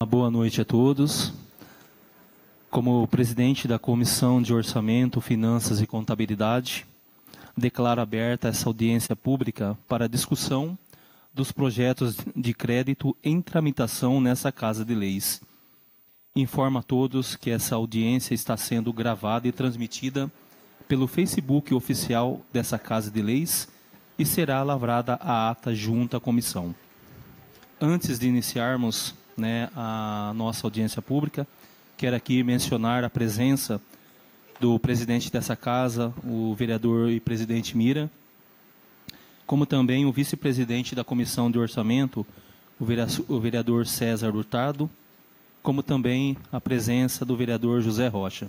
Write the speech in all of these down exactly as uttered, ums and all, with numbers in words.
Boa noite a todos. Como presidente da Comissão de Orçamento, Finanças e Contabilidade, declaro aberta essa audiência pública para discussão dos projetos de crédito em tramitação nessa Casa de Leis. Informo a todos que essa audiência está sendo gravada e transmitida pelo Facebook oficial dessa Casa de Leis e será lavrada a ata junto à comissão. Antes de iniciarmos né, a nossa audiência pública, quero aqui mencionar a presença do presidente dessa casa, o vereador e presidente Mira, como também o vice-presidente da Comissão de Orçamento, o vereador César Hurtado, como também a presença do vereador José Rocha.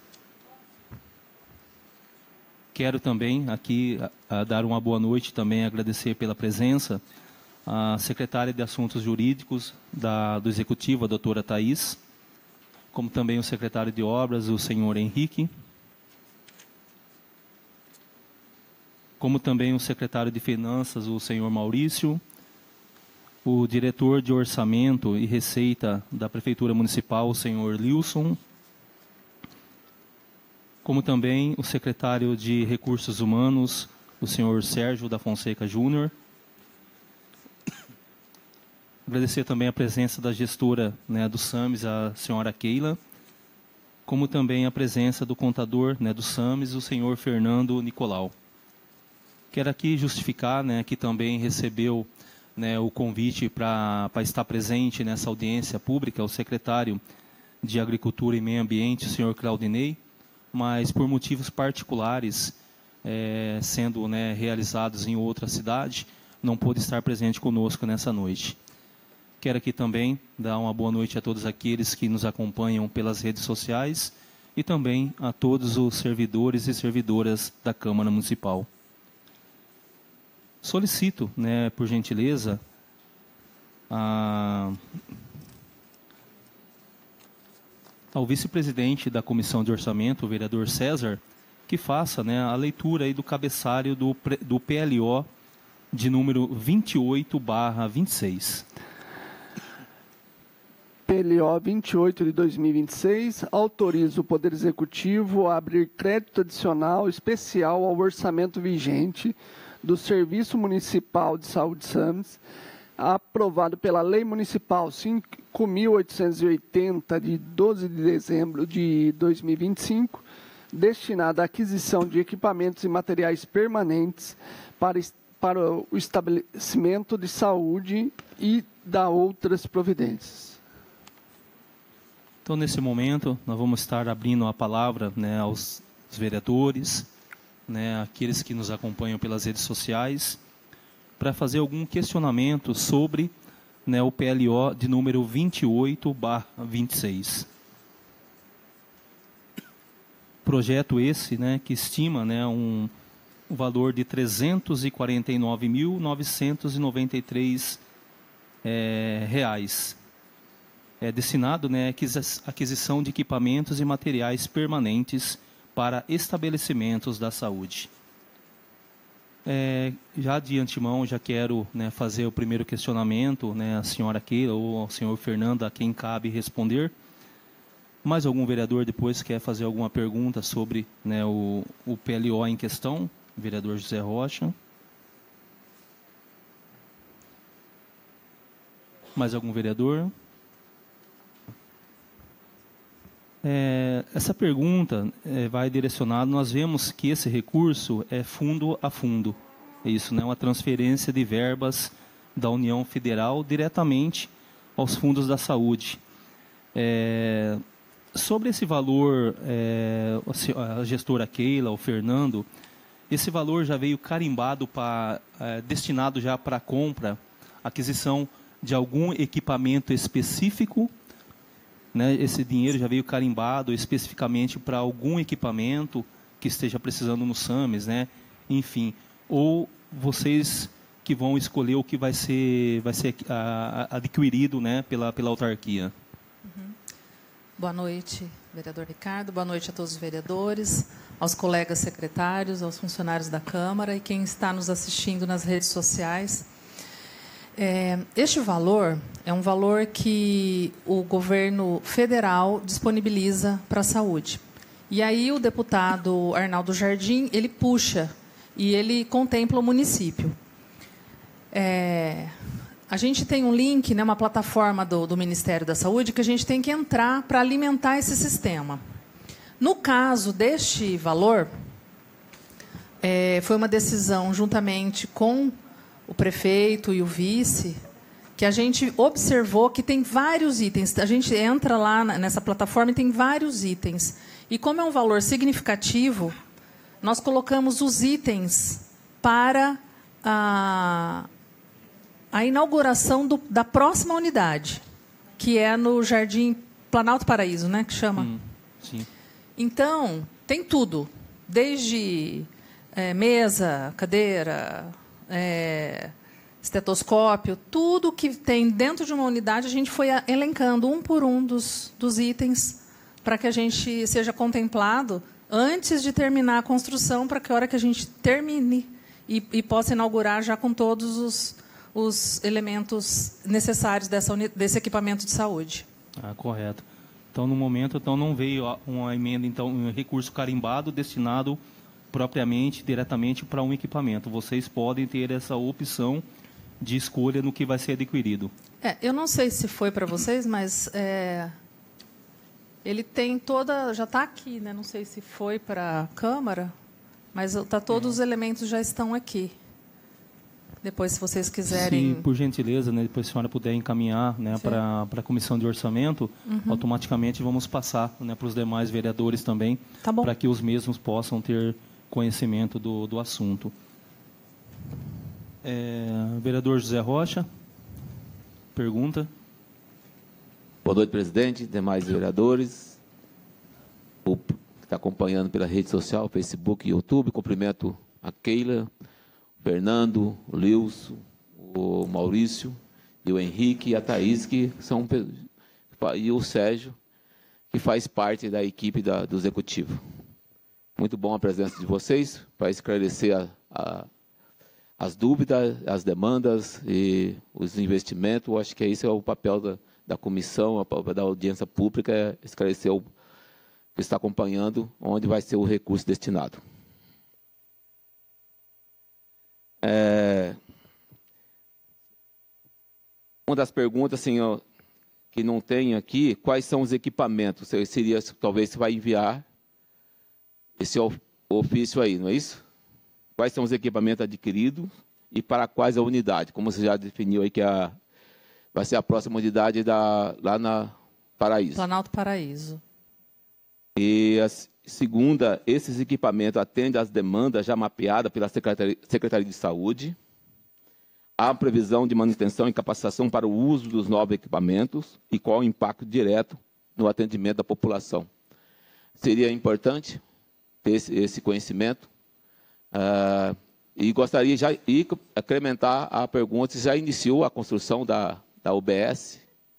Quero também aqui a, a dar uma boa noite, também agradecer pela presença a secretária de Assuntos Jurídicos da, do Executivo, a doutora Thaís, como também o secretário de Obras, o senhor Henrique, como também o secretário de Finanças, o senhor Maurício, o diretor de Orçamento e Receita da Prefeitura Municipal, o senhor Lilson, como também o secretário de Recursos Humanos, o senhor Sérgio da Fonseca Júnior. Agradecer também a presença da gestora né, do SAMES, a senhora Keila, como também a presença do contador né, do SAMES, o senhor Fernando Nicolau. Quero aqui justificar né, que também recebeu né, o convite para estar presente nessa audiência pública, o secretário de Agricultura e Meio Ambiente, o senhor Claudinei, mas por motivos particulares, é, sendo né, realizados em outra cidade, não pôde estar presente conosco nessa noite. Quero aqui também dar uma boa noite a todos aqueles que nos acompanham pelas redes sociais e também a todos os servidores e servidoras da Câmara Municipal. Solicito, né, por gentileza, a... ao vice-presidente da Comissão de Orçamento, o vereador César, que faça né, a leitura aí do cabeçalho do, do P L O de número vinte e oito barra vinte e seis. P L O vinte e oito de dois mil e vinte e seis autoriza o Poder Executivo a abrir crédito adicional especial ao orçamento vigente do Serviço Municipal de Saúde SAMES, aprovado pela Lei Municipal cinco mil oitocentos e oitenta, de doze de dezembro de dois mil e vinte e cinco, destinada à aquisição de equipamentos e materiais permanentes para, para o estabelecimento de saúde e da outras providências. Então, nesse momento, nós vamos estar abrindo a palavra né, aos vereadores, né, aqueles que nos acompanham pelas redes sociais, para fazer algum questionamento sobre né, o P L O de número vinte e oito barra vinte e seis. Projeto esse né, que estima né, um, um valor de trezentos e quarenta e nove mil novecentos e noventa e três é, reais. É destinado né, à aquisição de equipamentos e materiais permanentes para estabelecimentos da saúde. É, já de antemão, já quero né, fazer o primeiro questionamento, né, a senhora Keila ou ao senhor Fernando, a quem cabe responder. Mais algum vereador depois quer fazer alguma pergunta sobre né, o, o P L O em questão? Vereador José Rocha. Mais algum vereador? É, essa pergunta é, vai direcionada, nós vemos que esse recurso é fundo a fundo. Isso, né, uma transferência de verbas da União Federal diretamente aos fundos da saúde. É, sobre esse valor, é, a gestora Keila, o Fernando, esse valor já veio carimbado, para, é, destinado já para a compra, aquisição de algum equipamento específico. Né, esse dinheiro já veio carimbado especificamente para algum equipamento que esteja precisando no SAMES, né? Enfim, ou vocês que vão escolher o que vai ser, vai ser a, a, adquirido né, pela, pela autarquia. Uhum. Boa noite, vereador Ricardo, boa noite a todos os vereadores, aos colegas secretários, aos funcionários da Câmara e quem está nos assistindo nas redes sociais. É, este valor é um valor que o governo federal disponibiliza para a saúde. E aí o deputado Arnaldo Jardim, ele puxa e ele contempla o município. É, a gente tem um link, né, uma plataforma do, do Ministério da Saúde que a gente tem que entrar para alimentar esse sistema. No caso deste valor, é, foi uma decisão juntamente com o prefeito e o vice, que a gente observou que tem vários itens. A gente entra lá nessa plataforma e tem vários itens. E como é um valor significativo, nós colocamos os itens para a, a inauguração do, da próxima unidade, que é no Jardim Planalto Paraíso, né, que chama? Hum, sim. Então, tem tudo, desde é, mesa, cadeira, é, estetoscópio, tudo que tem dentro de uma unidade, a gente foi elencando um por um dos, dos itens para que a gente seja contemplado antes de terminar a construção, para que a hora que a gente termine e, e possa inaugurar já com todos os, os elementos necessários dessa, desse equipamento de saúde. Ah, correto. Então, no momento, então, não veio uma emenda, então, um recurso carimbado destinado propriamente, diretamente para um equipamento. Vocês podem ter essa opção de escolha no que vai ser adquirido. É, eu não sei se foi para vocês, mas é, ele tem toda, já está aqui, né? Não sei se foi para a Câmara, mas tá, todos é. os elementos já estão aqui. Depois, se vocês quiserem... Sim, por gentileza, né, depois se a senhora puder encaminhar, né, para a Comissão de Orçamento, uhum. automaticamente vamos passar, né, para os demais vereadores também, tá bom. Para que os mesmos possam ter conhecimento do, do assunto. É, vereador José Rocha, pergunta. Boa noite, presidente, demais vereadores, o que está acompanhando pela rede social, Facebook e YouTube. Cumprimento a Keila, o Fernando, o Lilson, o Maurício, e o Henrique e a Thaís, que são, e o Sérgio, que faz parte da equipe da, do Executivo. Muito bom a presença de vocês para esclarecer a, a, as dúvidas, as demandas e os investimentos. Eu acho que esse é o papel da, da comissão, o papel da audiência pública, é esclarecer o que está acompanhando, onde vai ser o recurso destinado. É, uma das perguntas, assim, ó, que não tem aqui, quais são os equipamentos? Seria, talvez, você vai enviar esse ofício aí, não é isso? Quais são os equipamentos adquiridos e para quais a unidade? Como você já definiu aí que a, vai ser a próxima unidade da, lá na Paraíso. Planalto Paraíso. E a segunda, esses equipamentos atendem às demandas já mapeadas pela Secretaria, Secretaria de Saúde. Há previsão de manutenção e capacitação para o uso dos novos equipamentos e qual o impacto direto no atendimento da população. Seria importante ter esse, esse conhecimento. Uh, e gostaria já de incrementar a pergunta, se já iniciou a construção da, da U B S?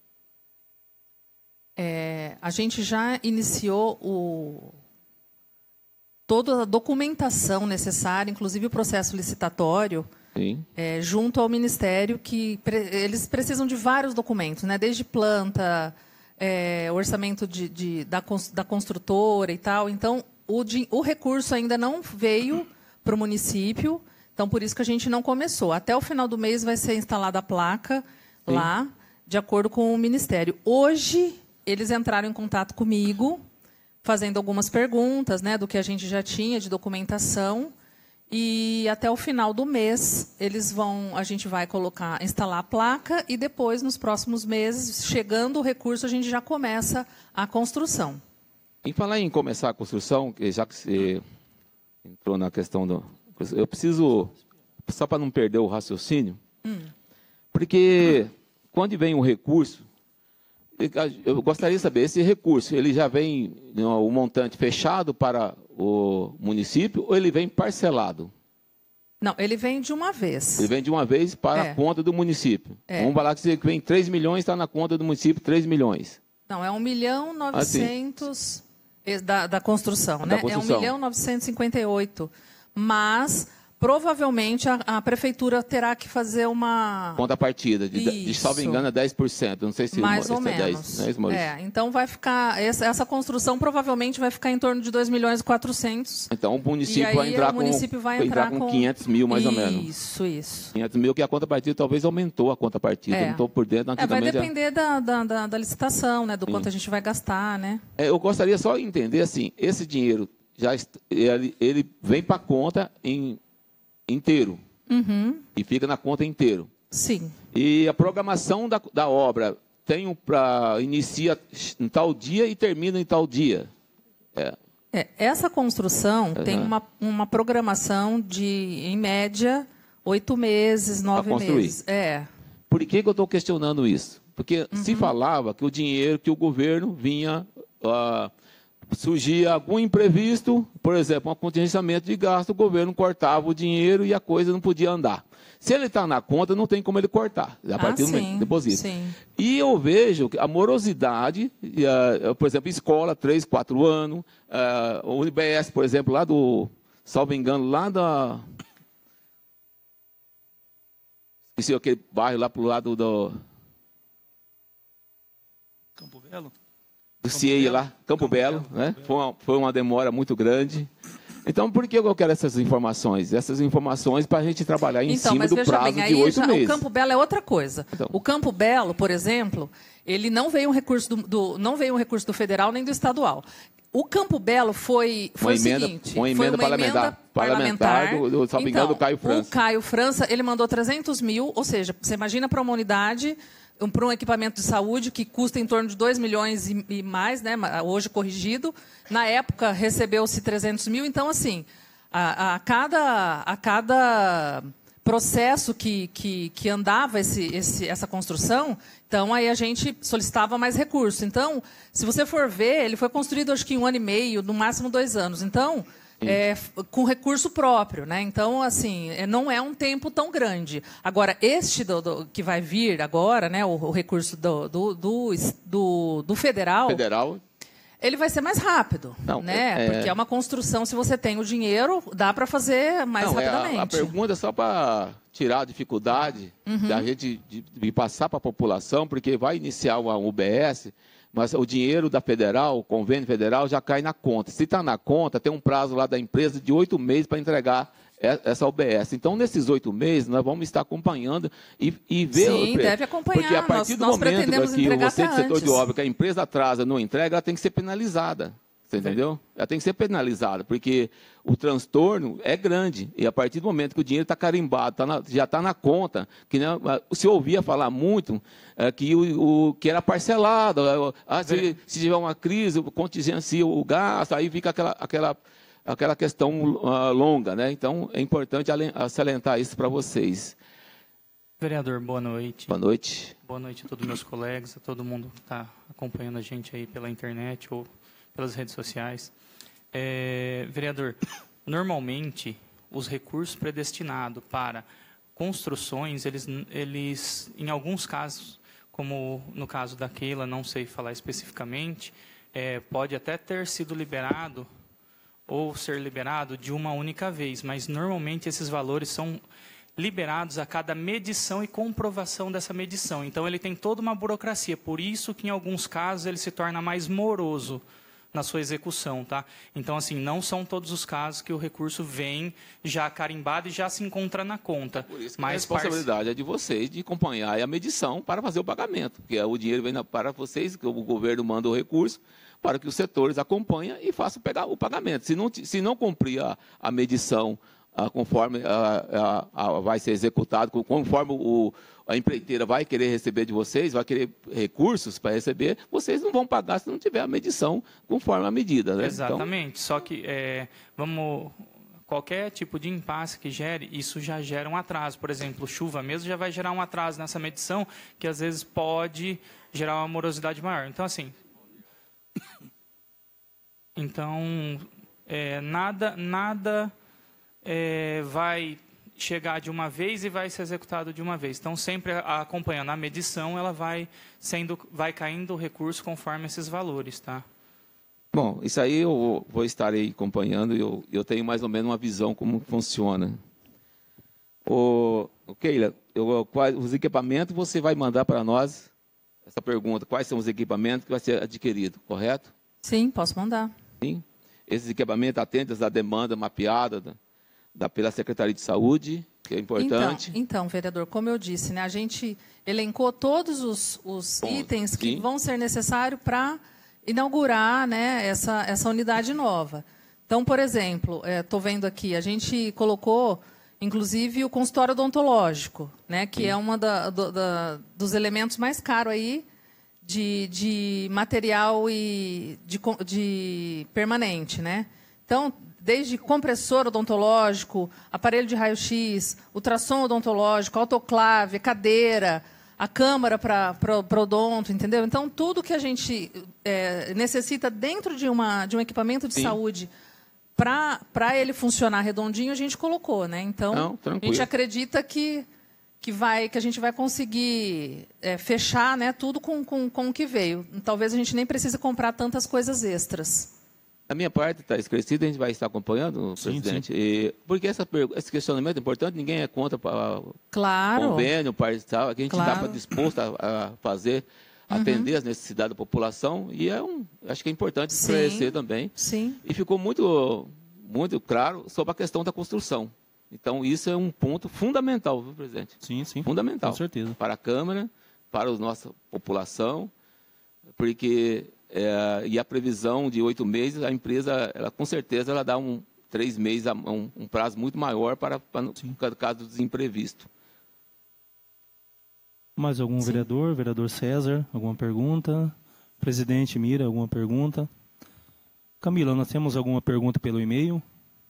É, a gente já iniciou o, toda a documentação necessária, inclusive o processo licitatório, é, junto ao Ministério, que pre, eles precisam de vários documentos, né, desde planta, é, orçamento de, de, da, da construtora e tal. Então, o, de, o recurso ainda não veio para o município, então por isso que a gente não começou. Até o final do mês vai ser instalada a placa Sim. lá, de acordo com o Ministério. Hoje, eles entraram em contato comigo, fazendo algumas perguntas, né, do que a gente já tinha de documentação, e até o final do mês eles vão, a gente vai colocar, instalar a placa, e depois, nos próximos meses, chegando o recurso, a gente já começa a construção. Em falar em começar a construção, já que você entrou na questão do... Eu preciso, só para não perder o raciocínio, hum. porque quando vem um recurso, eu gostaria de saber, esse recurso, ele já vem o um montante fechado para o município ou ele vem parcelado? Não, ele vem de uma vez. Ele vem de uma vez para é. a conta do município. É. Vamos falar que vem três milhões, está na conta do município três milhões. Não, é um milhão novecentos... Assim. Da, da construção, né? Da construção. É um milhão novecentos e cinquenta e oito. Mas, Provavelmente a, a prefeitura terá que fazer uma... Contrapartida, de, de salvo engano, é dez por cento. Não sei se mais ou é menos. dez, não é isso, Maurício? É, então vai ficar... Essa, essa construção provavelmente vai ficar em torno de dois milhões e quatrocentos. Então o município vai entrar, o município com, vai vai entrar entrar com com quinhentos mil, mais isso, ou menos. Isso, isso. quinhentos mil, que a contrapartida talvez aumentou a contrapartida. É. Não estou por dentro. É, vai antigamente, depender da, da, da, da licitação, né? Do Sim. quanto a gente vai gastar, né? É, eu gostaria só de entender, assim, esse dinheiro, já est- ele, ele vem para a conta em, inteiro. Uhum. E fica na conta inteiro. Sim. E a programação da, da obra tem um para inicia em tal dia e termina em tal dia. É. É, essa construção Uhum. tem uma, uma programação de, em média, oito meses, nove construir. meses. É. Por que, que eu estou questionando isso? Porque Uhum. se falava que o dinheiro, que o governo vinha, uh, surgia algum imprevisto, por exemplo, um contingenciamento de gasto, o governo cortava o dinheiro e a coisa não podia andar. Se ele está na conta, não tem como ele cortar, a partir ah, do sim, momento deposita. Sim. E eu vejo que a morosidade, uh, por exemplo, escola, três, quatro anos, uh, o U B S, por exemplo, lá do, salvo engano, lá da... Esqueci aquele bairro lá para o lado do... Campo Belo? do C I E I lá, Campo, Campo Belo, Belo, né? Foi uma, foi uma demora muito grande. Então, por que eu quero essas informações? Essas informações para a gente trabalhar em então, cima do prazo bem, de oito já, meses. O Campo Belo é outra coisa. Então. O Campo Belo, por exemplo, ele não veio um recurso do, do, não veio um recurso do federal nem do estadual. O Campo Belo foi, foi uma o emenda, seguinte... uma emenda foi uma parlamentar, emenda parlamentar, parlamentar do, do, salvo engano, então, do Caio França. O Caio França, ele mandou trezentos mil, ou seja, você imagina para uma unidade... Um, para um equipamento de saúde que custa em torno de dois milhões e, e mais, né, hoje corrigido. Na época, recebeu-se trezentos mil. Então, assim, a, a, cada, a cada processo que, que, que andava esse, esse, essa construção, então aí a gente solicitava mais recursos. Então, se você for ver, ele foi construído, acho que em um ano e meio, no máximo dois anos. Então... É, com recurso próprio, né? Então, assim, não é um tempo tão grande. Agora, este do, do, que vai vir agora, né? O, o recurso do, do, do, do, do federal, federal, ele vai ser mais rápido, não, né? É... Porque é uma construção, se você tem o dinheiro, dá para fazer mais não, rapidamente. É a, a pergunta é só para tirar a dificuldade uhum. da gente de, de passar para a população, porque vai iniciar uma U B S. Mas o dinheiro da federal, o convênio federal, já cai na conta. Se está na conta, tem um prazo lá da empresa de oito meses para entregar essa U B S. Então, nesses oito meses, nós vamos estar acompanhando e, e ver... Sim, deve acompanhar. Porque a partir nós, do nós momento que você do setor antes. de obra, que a empresa atrasa, não entrega, ela tem que ser penalizada. Você entendeu? Ela tem que ser penalizada, porque o transtorno é grande. E a partir do momento que o dinheiro está carimbado, tá na, já está na conta, que né, se ouvia falar muito é, que, o, o, que era parcelado. Ah, se, se tiver uma crise, contingencia o gasto, aí fica aquela, aquela, aquela questão uh, longa. Né? Então, é importante salientar isso para vocês. Vereador, boa noite. Boa noite. Boa noite a todos os meus colegas, a todo mundo que está acompanhando a gente aí pela internet ou pelas redes sociais. É, vereador, normalmente os recursos predestinados para construções, eles, eles, em alguns casos, como no caso da Keila, não sei falar especificamente, é, pode até ter sido liberado ou ser liberado de uma única vez, mas normalmente esses valores são liberados a cada medição e comprovação dessa medição. Então ele tem toda uma burocracia, por isso que em alguns casos ele se torna mais moroso na sua execução, tá? Então, assim, não são todos os casos que o recurso vem já carimbado e já se encontra na conta. É por isso que mas a responsabilidade é de vocês de acompanhar a medição para fazer o pagamento, porque o dinheiro vem para vocês, que o governo manda o recurso para que os setores acompanhem e façam pegar o pagamento. Se não, se não cumprir a, a medição ah, conforme ah, ah, vai ser executado, conforme o a empreiteira vai querer receber de vocês, vai querer recursos para receber, vocês não vão pagar se não tiver a medição conforme a medida. Né? Exatamente, então... só que é, vamos, qualquer tipo de impasse que gere, isso já gera um atraso. Por exemplo, chuva mesmo já vai gerar um atraso nessa medição, que às vezes pode gerar uma morosidade maior. Então, assim, então é, nada, nada é, vai... chegar de uma vez e vai ser executado de uma vez. Então, sempre acompanhando a medição, ela vai sendo, vai caindo o recurso conforme esses valores, tá? Bom, isso aí eu vou estar aí acompanhando e eu, eu tenho mais ou menos uma visão como funciona. O, o Keila, eu, quais, os equipamentos você vai mandar para nós, essa pergunta, quais são os equipamentos que vai ser adquirido, correto? Sim, posso mandar. Sim. Esses equipamentos atendem à demanda mapeada da, da, pela Secretaria de Saúde, que é importante. Então, então, vereador, como eu disse, né, a gente elencou todos os, os Bom, itens que sim. vão ser necessários para inaugurar, né, essa, essa unidade nova. Então, por exemplo, estou é, vendo aqui, a gente colocou, inclusive, o consultório odontológico, né, que sim. é um da, do, da, dos elementos mais caros aí de, de material e de, de permanente, né? Então, desde compressor odontológico, aparelho de raio-x, ultrassom odontológico, autoclave, cadeira, a câmara para o odonto, entendeu? Então, tudo que a gente é, necessita dentro de, uma, de um equipamento de Sim. saúde para ele funcionar redondinho, a gente colocou, né? Então, Não, a gente acredita que, que, vai, que a gente vai conseguir é, fechar, né, tudo com, com, com o que veio. Talvez a gente nem precise comprar tantas coisas extras. A minha parte está esclarecida, a gente vai estar acompanhando, sim, presidente. Sim. E, porque essa, esse questionamento é importante, ninguém é contra para claro. convênio, parcial, aqui a gente está claro. disposto a, a fazer, uhum. atender as necessidades da população, e é um, acho que é importante esclarecer sim. também. Sim. E ficou muito, muito claro sobre a questão da construção. Então, isso é um ponto fundamental, viu, presidente? Sim, sim. Fundamental. Com certeza. Para a Câmara, para a nossa população, porque... É, e a previsão de oito meses, a empresa, ela, com certeza, ela dá um três meses, um, um prazo muito maior para, para no caso dos imprevistos. Mais algum Sim. vereador? Vereador César, alguma pergunta? Presidente Mira, alguma pergunta? Camila, nós temos alguma pergunta pelo e-mail?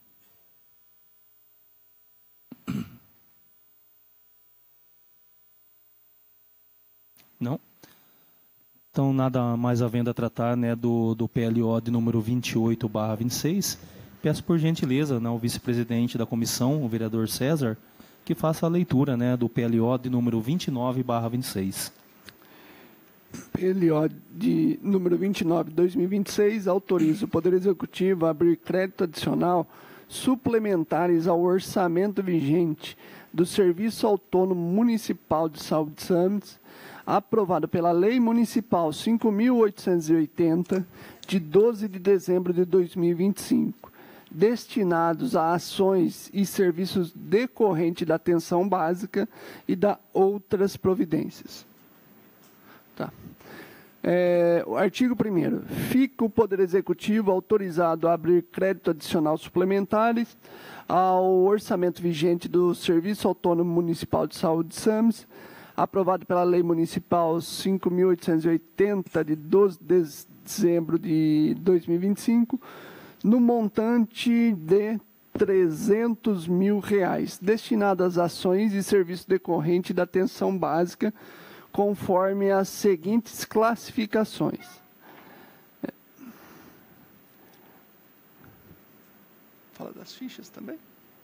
Não? Então, nada mais havendo a tratar, né, do, do P L O de número vinte e oito barra vinte e seis. Peço por gentileza, né, ao vice-presidente da comissão, o vereador César, que faça a leitura, né, do P L O de número vinte e nove barra vinte e seis. P L O de número vinte e nove barra dois mil e vinte e seis autoriza o Poder Executivo a abrir crédito adicional suplementares ao orçamento vigente do Serviço Autônomo Municipal de Saúde SAMS, aprovado pela Lei Municipal cinco mil oitocentos e oitenta, de doze de dezembro de dois mil e vinte e cinco, destinados a ações e serviços decorrentes da atenção básica e da outras providências. Tá. É, o artigo primeiro. Fica o Poder Executivo autorizado a abrir crédito adicional suplementares ao orçamento vigente do Serviço Autônomo Municipal de Saúde SAMS, aprovado pela Lei Municipal cinco mil oitocentos e oitenta, de doze de dezembro de dois mil e vinte e cinco, no montante de trezentos mil reais, destinado às ações e serviços decorrentes da atenção básica, conforme as seguintes classificações. Fala das fichas também.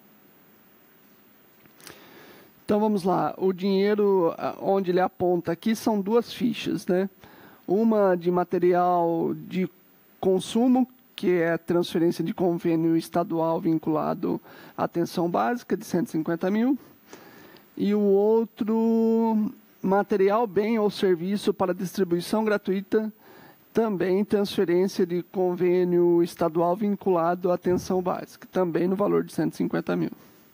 Então, vamos lá. O dinheiro, onde ele aponta aqui, são duas fichas, né? Uma de material de consumo, que é a transferência de convênio estadual vinculado à atenção básica, de cento e cinquenta mil. E o outro, material, bem ou serviço para distribuição gratuita, também transferência de convênio estadual vinculado à atenção básica, também no valor de cento e cinquenta mil.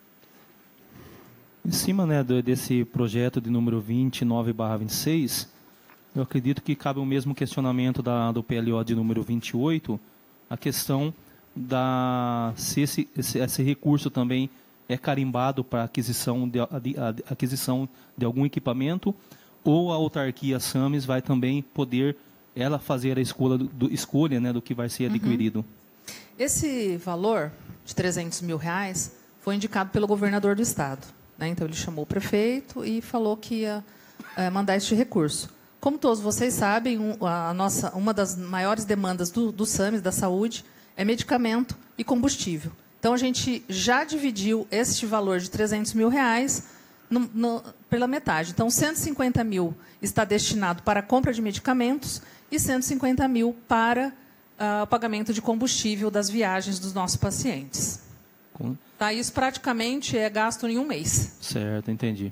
Em cima, né, desse projeto de número vinte e nove barra vinte e seis, eu acredito que cabe o mesmo questionamento da, do P L O de número vinte e oito, a questão da se esse, esse, esse recurso também é carimbado para aquisição de, de, de, aquisição de algum equipamento, ou a autarquia SAMS vai também poder ela fazer a escolha do, do, escolha, né, do que vai ser adquirido. Uhum. Esse valor de trezentos mil reais foi indicado pelo governador do estado. Né? Então, ele chamou o prefeito e falou que ia é, mandar este recurso. Como todos vocês sabem, um, a nossa, uma das maiores demandas do, do SAMS, da saúde, é medicamento e combustível. Então, a gente já dividiu este valor de trezentos mil reais no, no, pela metade. Então, cento e cinquenta mil está destinado para a compra de medicamentos e cento e cinquenta mil para uh, o pagamento de combustível das viagens dos nossos pacientes. Com... Tá? Isso praticamente é gasto em um mês. Certo, entendi.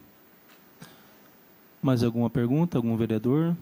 Mais alguma pergunta, algum vereador?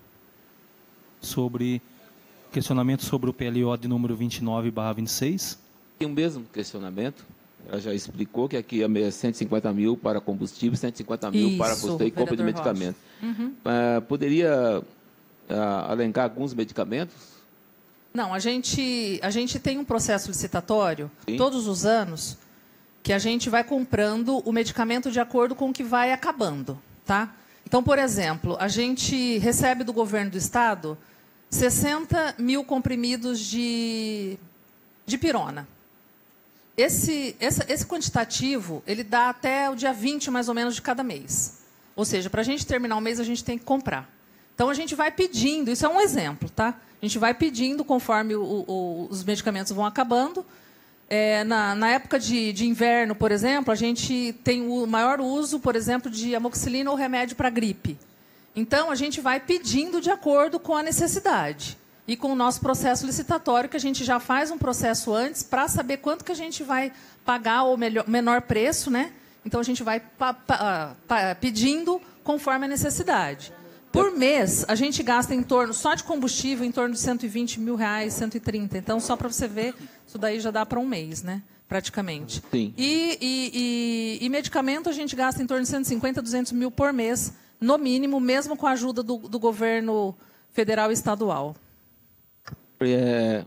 Sobre questionamento sobre o P L O de número vinte e nove barra vinte e seis? Tem o mesmo questionamento. Ela já explicou que aqui é cento e cinquenta mil para combustível, cento e cinquenta mil Isso, para custeio e compra de medicamentos. Uhum. Uh, poderia uh, alencar alguns medicamentos? Não, a gente, a gente tem um processo licitatório, Sim. todos os anos, que a gente vai comprando o medicamento de acordo com o que vai acabando. Tá? Então, por exemplo, a gente recebe do governo do Estado sessenta mil comprimidos de, de pirona. Esse, esse, esse quantitativo, ele dá até o dia vinte, mais ou menos, de cada mês. Ou seja, para a gente terminar o mês, a gente tem que comprar. Então, a gente vai pedindo, isso é um exemplo, tá? A gente vai pedindo conforme o, o, os medicamentos vão acabando. É, na, na época de, de inverno, por exemplo, a gente tem o maior uso, por exemplo, de amoxicilina ou remédio para gripe. Então, a gente vai pedindo de acordo com a necessidade. E com o nosso processo licitatório, que a gente já faz um processo antes para saber quanto que a gente vai pagar o melhor, menor preço, né? Então, a gente vai pa, pa, pa, pedindo conforme a necessidade. Por mês, a gente gasta em torno, só de combustível, em torno de cento e vinte mil reais, cento e trinta. Então, só para você ver, isso daí já dá para um mês, né? Praticamente. Sim. E, e, e, e medicamento, a gente gasta em torno de cento e cinquenta, duzentos mil por mês, no mínimo, mesmo com a ajuda do, do governo federal e estadual. É,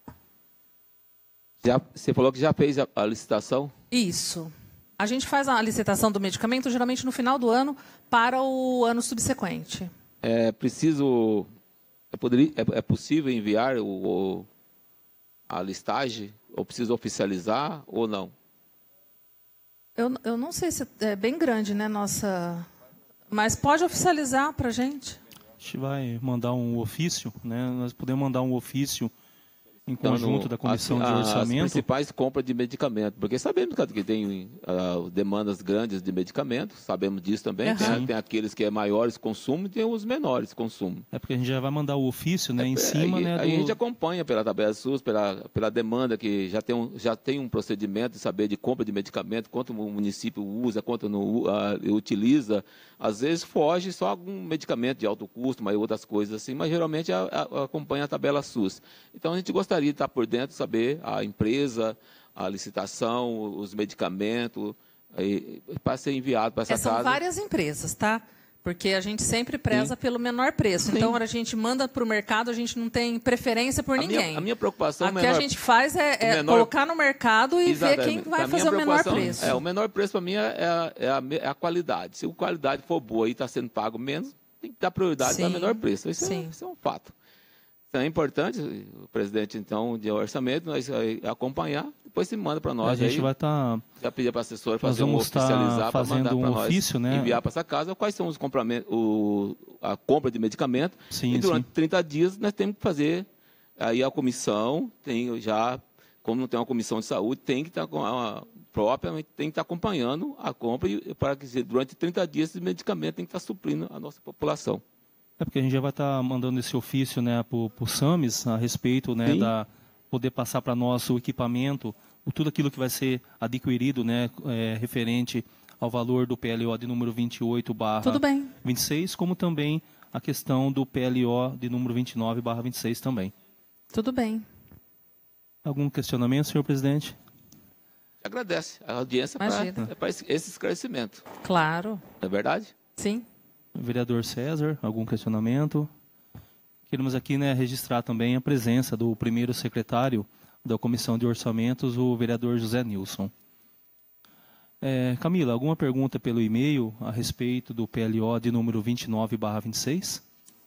já, você falou que já fez a, a licitação? Isso. A gente faz a licitação do medicamento, geralmente, no final do ano, para o ano subsequente. É preciso... É, poderia, é, é possível enviar o, o, a listagem? Ou precisa oficializar ou não? Eu, eu não sei se é bem grande, né, nossa... Mas pode oficializar para a gente? A gente vai mandar um ofício, né? Nós podemos mandar um ofício em conjunto então, no, da Comissão as, de Orçamento. As principais compras de medicamento, porque sabemos que tem uh, demandas grandes de medicamentos, sabemos disso também. Uhum. Tem, tem aqueles que é maiores consumo e tem os menores consumo. É porque a gente já vai mandar o ofício, né, é, em cima, aí, né, do... aí a gente acompanha pela tabela SUS, pela, pela demanda que já tem, um, já tem um procedimento de saber de compra de medicamento, quanto o município usa, quanto não uh, utiliza. Às vezes foge só algum medicamento de alto custo, mas outras coisas assim, mas geralmente a, a, acompanha a tabela SUS. Então a gente gostaria de estar por dentro, saber a empresa, a licitação, os medicamentos, para ser enviado para essa é, são casa. São várias empresas, tá? Porque a gente sempre preza Sim. pelo menor preço. Sim. Então, quando a gente manda para o mercado, a gente não tem preferência por a ninguém. Minha, a minha preocupação... O que menor, a gente faz é, é menor, colocar no mercado e exatamente. ver quem vai a fazer o menor preço. É, o menor preço, para mim, é a, é, a, é a qualidade. Se a qualidade for boa e está sendo pago menos, tem que dar prioridade para o menor preço. Isso é, isso é um fato. Então, é importante, o presidente, então, de orçamento, nós acompanhar, depois se manda para nós. A gente aí, vai estar... Tá... Já pedir para a assessora fazer um oficializar, para mandar um para nós, ofício, né? enviar para essa casa, quais são os compramentos, o, a compra de medicamento. Sim, e durante sim. trinta dias nós temos que fazer, aí a comissão tem já, como não tem uma comissão de saúde, tem que estar com a própria, tem que estar acompanhando a compra, e, para que durante trinta dias esse medicamento tem que estar suprindo a nossa população. É porque a gente já vai estar tá mandando esse ofício, né, para o SAMES a respeito, né, da poder passar para nós o equipamento, o, tudo aquilo que vai ser adquirido, né, é, referente ao valor do P L O de número vinte e oito barra vinte e seis, como também a questão do P L O de número vinte e nove barra vinte e seis também. Tudo bem. Algum questionamento, senhor presidente? Agradece a audiência para esse esclarecimento. Claro. Não é verdade? Sim. Vereador César, algum questionamento? Queremos aqui, né, registrar também a presença do primeiro secretário da Comissão de Orçamentos, o vereador José Nilson. É, Camila, alguma pergunta pelo e-mail a respeito do P L O de número vinte e nove barra vinte e seis?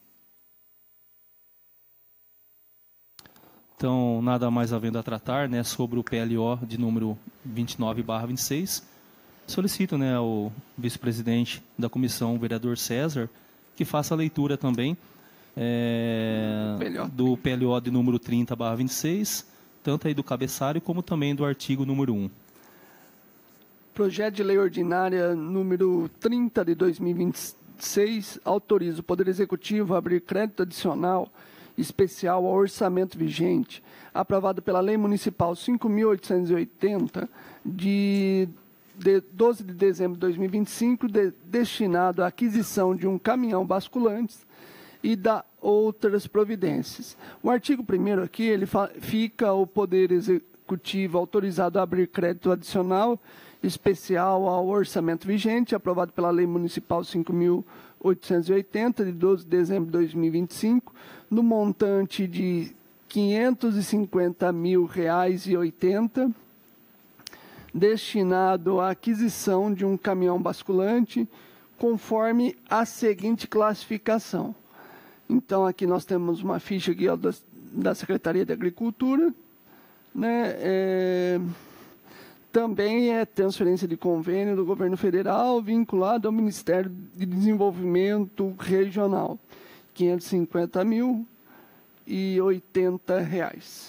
Então, nada mais havendo a tratar, né, sobre o P L O de número vinte e nove barra vinte e seis. Solicito, né, ao vice-presidente da comissão, o vereador César, que faça a leitura também é, do P L O de número trinta barra vinte e seis, tanto aí do cabeçalho como também do artigo número um. Projeto de Lei Ordinária número trinta de dois mil e vinte e seis autoriza o Poder Executivo a abrir crédito adicional especial ao orçamento vigente, aprovado pela Lei Municipal cinco mil oitocentos e oitenta, de, de doze de dezembro de dois mil e vinte e cinco, de, destinado à aquisição de um caminhão basculante e da outras providências. O artigo primeiro aqui, ele fa, fica o Poder Executivo autorizado a abrir crédito adicional especial ao orçamento vigente, aprovado pela Lei Municipal cinco mil oitocentos e oitenta, de doze de dezembro de dois mil e vinte e cinco, no montante de quinhentos e cinquenta mil reais e oitenta, destinado à aquisição de um caminhão basculante, conforme a seguinte classificação. Então, aqui nós temos uma ficha aqui, ó, da, da Secretaria de Agricultura, né? É... Também é transferência de convênio do governo federal vinculado ao Ministério de Desenvolvimento Regional. quinhentos e cinquenta mil e oitenta reais.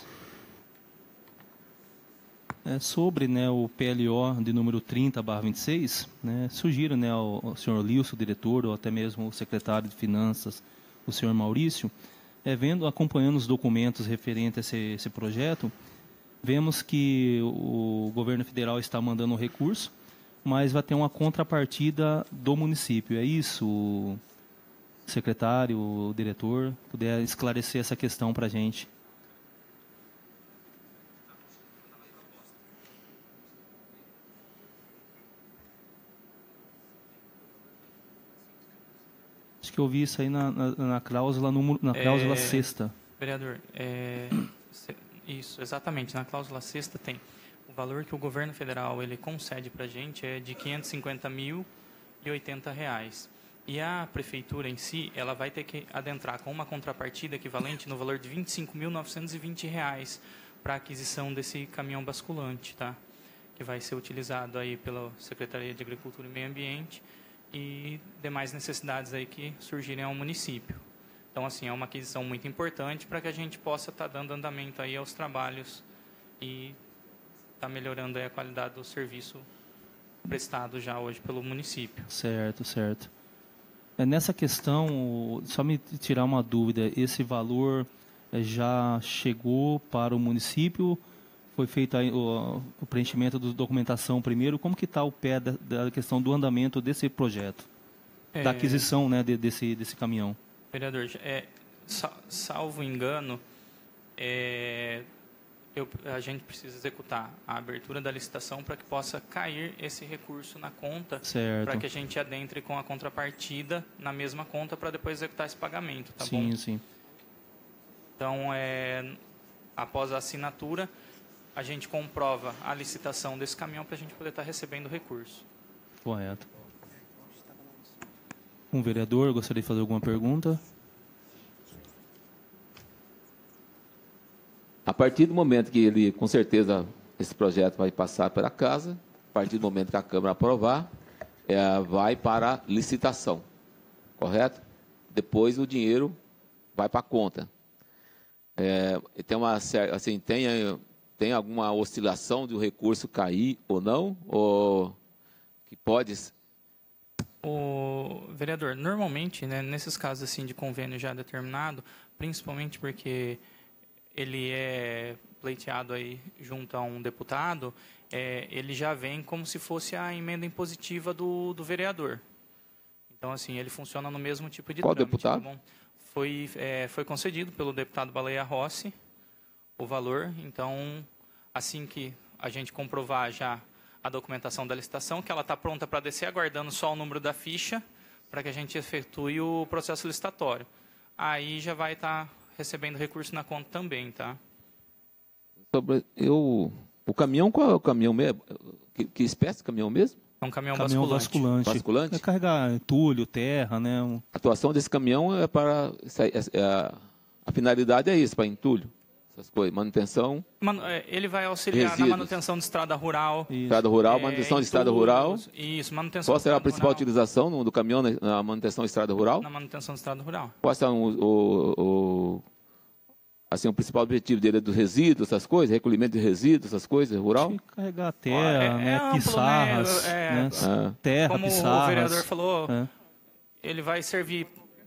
É, sobre, né, o P L O de número trinta barra vinte e seis, né, sugiro, né, ao, ao senhor Lilson, diretor, ou até mesmo o secretário de Finanças, o senhor Maurício, é, vendo, acompanhando os documentos referentes a esse, esse projeto, vemos que o governo federal está mandando um recurso, mas vai ter uma contrapartida do município. É isso, o secretário, o diretor, puder esclarecer essa questão para a gente. Acho que eu vi isso aí na, na, na cláusula, no, na cláusula é, sexta. Vereador, é... Isso, exatamente. Na cláusula sexta tem o valor que o governo federal ele concede para a gente é de quinhentos e cinquenta mil e oitenta reais. E a prefeitura em si, ela vai ter que adentrar com uma contrapartida equivalente no valor de vinte e cinco mil novecentos e vinte reais para a aquisição desse caminhão basculante, tá? Que vai ser utilizado aí pela Secretaria de Agricultura e Meio Ambiente e demais necessidades aí que surgirem ao município. Então, assim, é uma aquisição muito importante para que a gente possa estar tá dando andamento aí aos trabalhos e estar tá melhorando aí a qualidade do serviço prestado já hoje pelo município. Certo, certo. É, nessa questão, só me tirar uma dúvida, esse valor é, já chegou para o município? Foi feito aí, o, o preenchimento da documentação primeiro? Como que está o pé da, da questão do andamento desse projeto? É... Da aquisição, né, de, desse, desse caminhão? Vereador, é, salvo engano, é, eu, a gente precisa executar a abertura da licitação para que possa cair esse recurso na conta, para que a gente adentre com a contrapartida na mesma conta para depois executar esse pagamento, tá sim, bom? Sim, Então, é, após a assinatura, a gente comprova a licitação desse caminhão para a gente poder estar recebendo o recurso. Correto. Um vereador, gostaria de fazer alguma pergunta? A partir do momento que ele, com certeza, esse projeto vai passar pela casa, a partir do momento que a Câmara aprovar, é, vai para licitação, correto? Depois o dinheiro vai para a conta. É, tem, uma, assim, tem, tem alguma oscilação do recurso cair ou não? Ou que pode... O vereador, normalmente, né, nesses casos assim de convênio já determinado, principalmente porque ele é pleiteado aí junto a um deputado, é, ele já vem como se fosse a emenda impositiva do, do vereador. Então, assim, ele funciona no mesmo tipo de Qual trâmite. deputado? Tá bom? Foi, é, foi concedido pelo deputado Baleia Rossi o valor. Então, assim que a gente comprovar já a documentação da licitação, que ela está pronta para descer, aguardando só o número da ficha, para que a gente efetue o processo licitatório. Aí já vai estar tá recebendo recurso na conta também, tá? Sobre, eu, o caminhão, qual é o caminhão mesmo? Que, que espécie de caminhão mesmo? É um caminhão, caminhão basculante. basculante. basculante. É carregar entulho, terra, né? Um... A atuação desse caminhão é para... É, é, a, a finalidade é isso, para entulho. Essas coisas, manutenção... Manu, ele vai auxiliar resíduos. Na manutenção de estrada rural. Isso. Estrada rural, manutenção é, de estrada rural. Isso, manutenção Qual será a principal rural. utilização no, do caminhão na, na manutenção de estrada rural? Na manutenção de estrada rural. Qual será o, o, o, assim, o principal objetivo dele? É dos resíduos, essas coisas? Recolhimento de resíduos, essas coisas, rural? Carregar terra, é, né, é amplo, pissarras, né? É, né? É. terra, como pissarras. o vereador falou, é. ele vai servir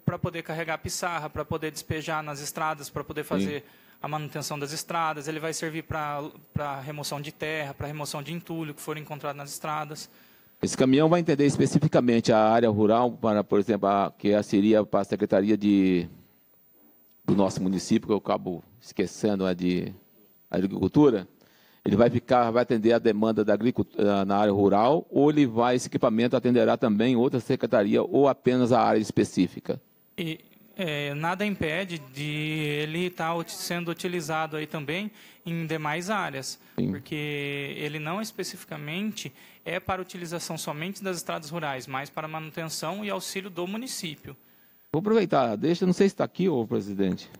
para poder carregar pissarra, para poder despejar nas estradas, para poder fazer Sim. a manutenção das estradas. Ele vai servir para remoção de terra, para remoção de entulho que for encontrado nas estradas. Esse caminhão vai entender especificamente a área rural, para, por exemplo, a, que seria para a Secretaria de, do nosso município, que eu acabo esquecendo, é de Agricultura. Ele vai ficar, vai atender a demanda da agricultura na área rural, ou ele vai, esse equipamento atenderá também outra secretaria ou apenas a área específica? E, é, nada impede de ele estar sendo utilizado aí também em demais áreas, Sim. porque ele não especificamente é para utilização somente das estradas rurais, mas para manutenção e auxílio do município. Vou aproveitar, deixa, não sei se está aqui, ô presidente.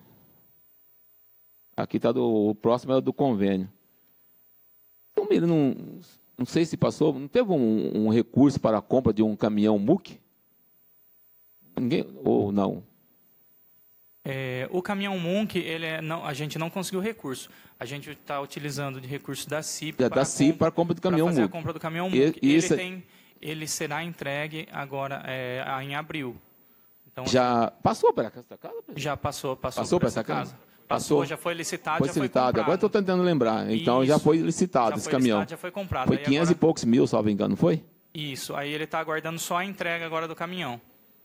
Aqui está do o próximo é o do convênio. Então, ele não, não sei se passou, não teve um, um recurso para a compra de um caminhão M U C? Ninguém, ou não? É, o caminhão M U C, ele é, não, a gente não conseguiu recurso. A gente está utilizando de recurso da C I P, é, para, da C I P compra, para a compra do caminhão para fazer M U C. a compra do caminhão M U C. E, ele, isso... tem, ele será entregue agora é, em abril. Então, já passou para essa casa? Já passou, passou, passou para essa casa? casa. Passou, já foi licitado, foi já licitado. foi comprado. Agora estou tentando lembrar. Então, Isso, já foi licitado já esse foi caminhão. Licitado, já foi comprado. Foi aí quinhentos agora... e poucos mil, salvo engano, não foi? Isso. Aí ele está aguardando só a entrega agora do caminhão.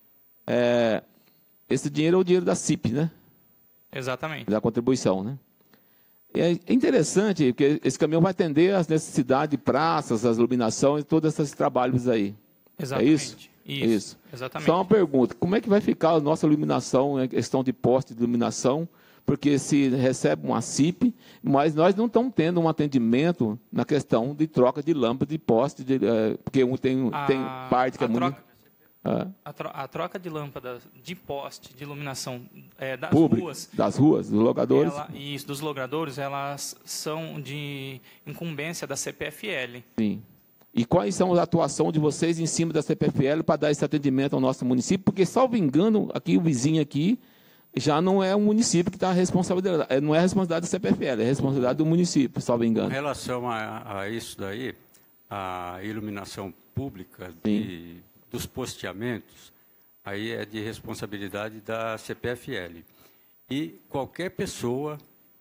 É, esse dinheiro é o dinheiro da C I P, né? Exatamente. Da contribuição, né? E é interessante, porque esse caminhão vai atender às necessidades de praças, as iluminações, todos esses trabalhos aí. Exatamente. É isso? Isso, isso. Exatamente. Só uma pergunta, como é que vai ficar a nossa iluminação, a questão de poste de iluminação? Porque se recebe uma C I P, mas nós não estamos tendo um atendimento na questão de troca de lâmpada de poste, de, é, porque tem, a, tem parte que é troca, muito... É. A, tro, a troca de lâmpada de poste de iluminação é, das Público, ruas... Das ruas, dos logradores? Ela, isso, dos logradores, elas são de incumbência da C P F L. Sim. E quais são a atuação de vocês em cima da C P F L para dar esse atendimento ao nosso município? Porque, salvo engano, aqui o vizinho aqui já não é o município que está a responsabilidade, não é a responsabilidade da C P F L, é a responsabilidade do município, salvo engano. Com relação a, a isso daí, a iluminação pública de, dos posteamentos, aí é de responsabilidade da C P F L. E qualquer pessoa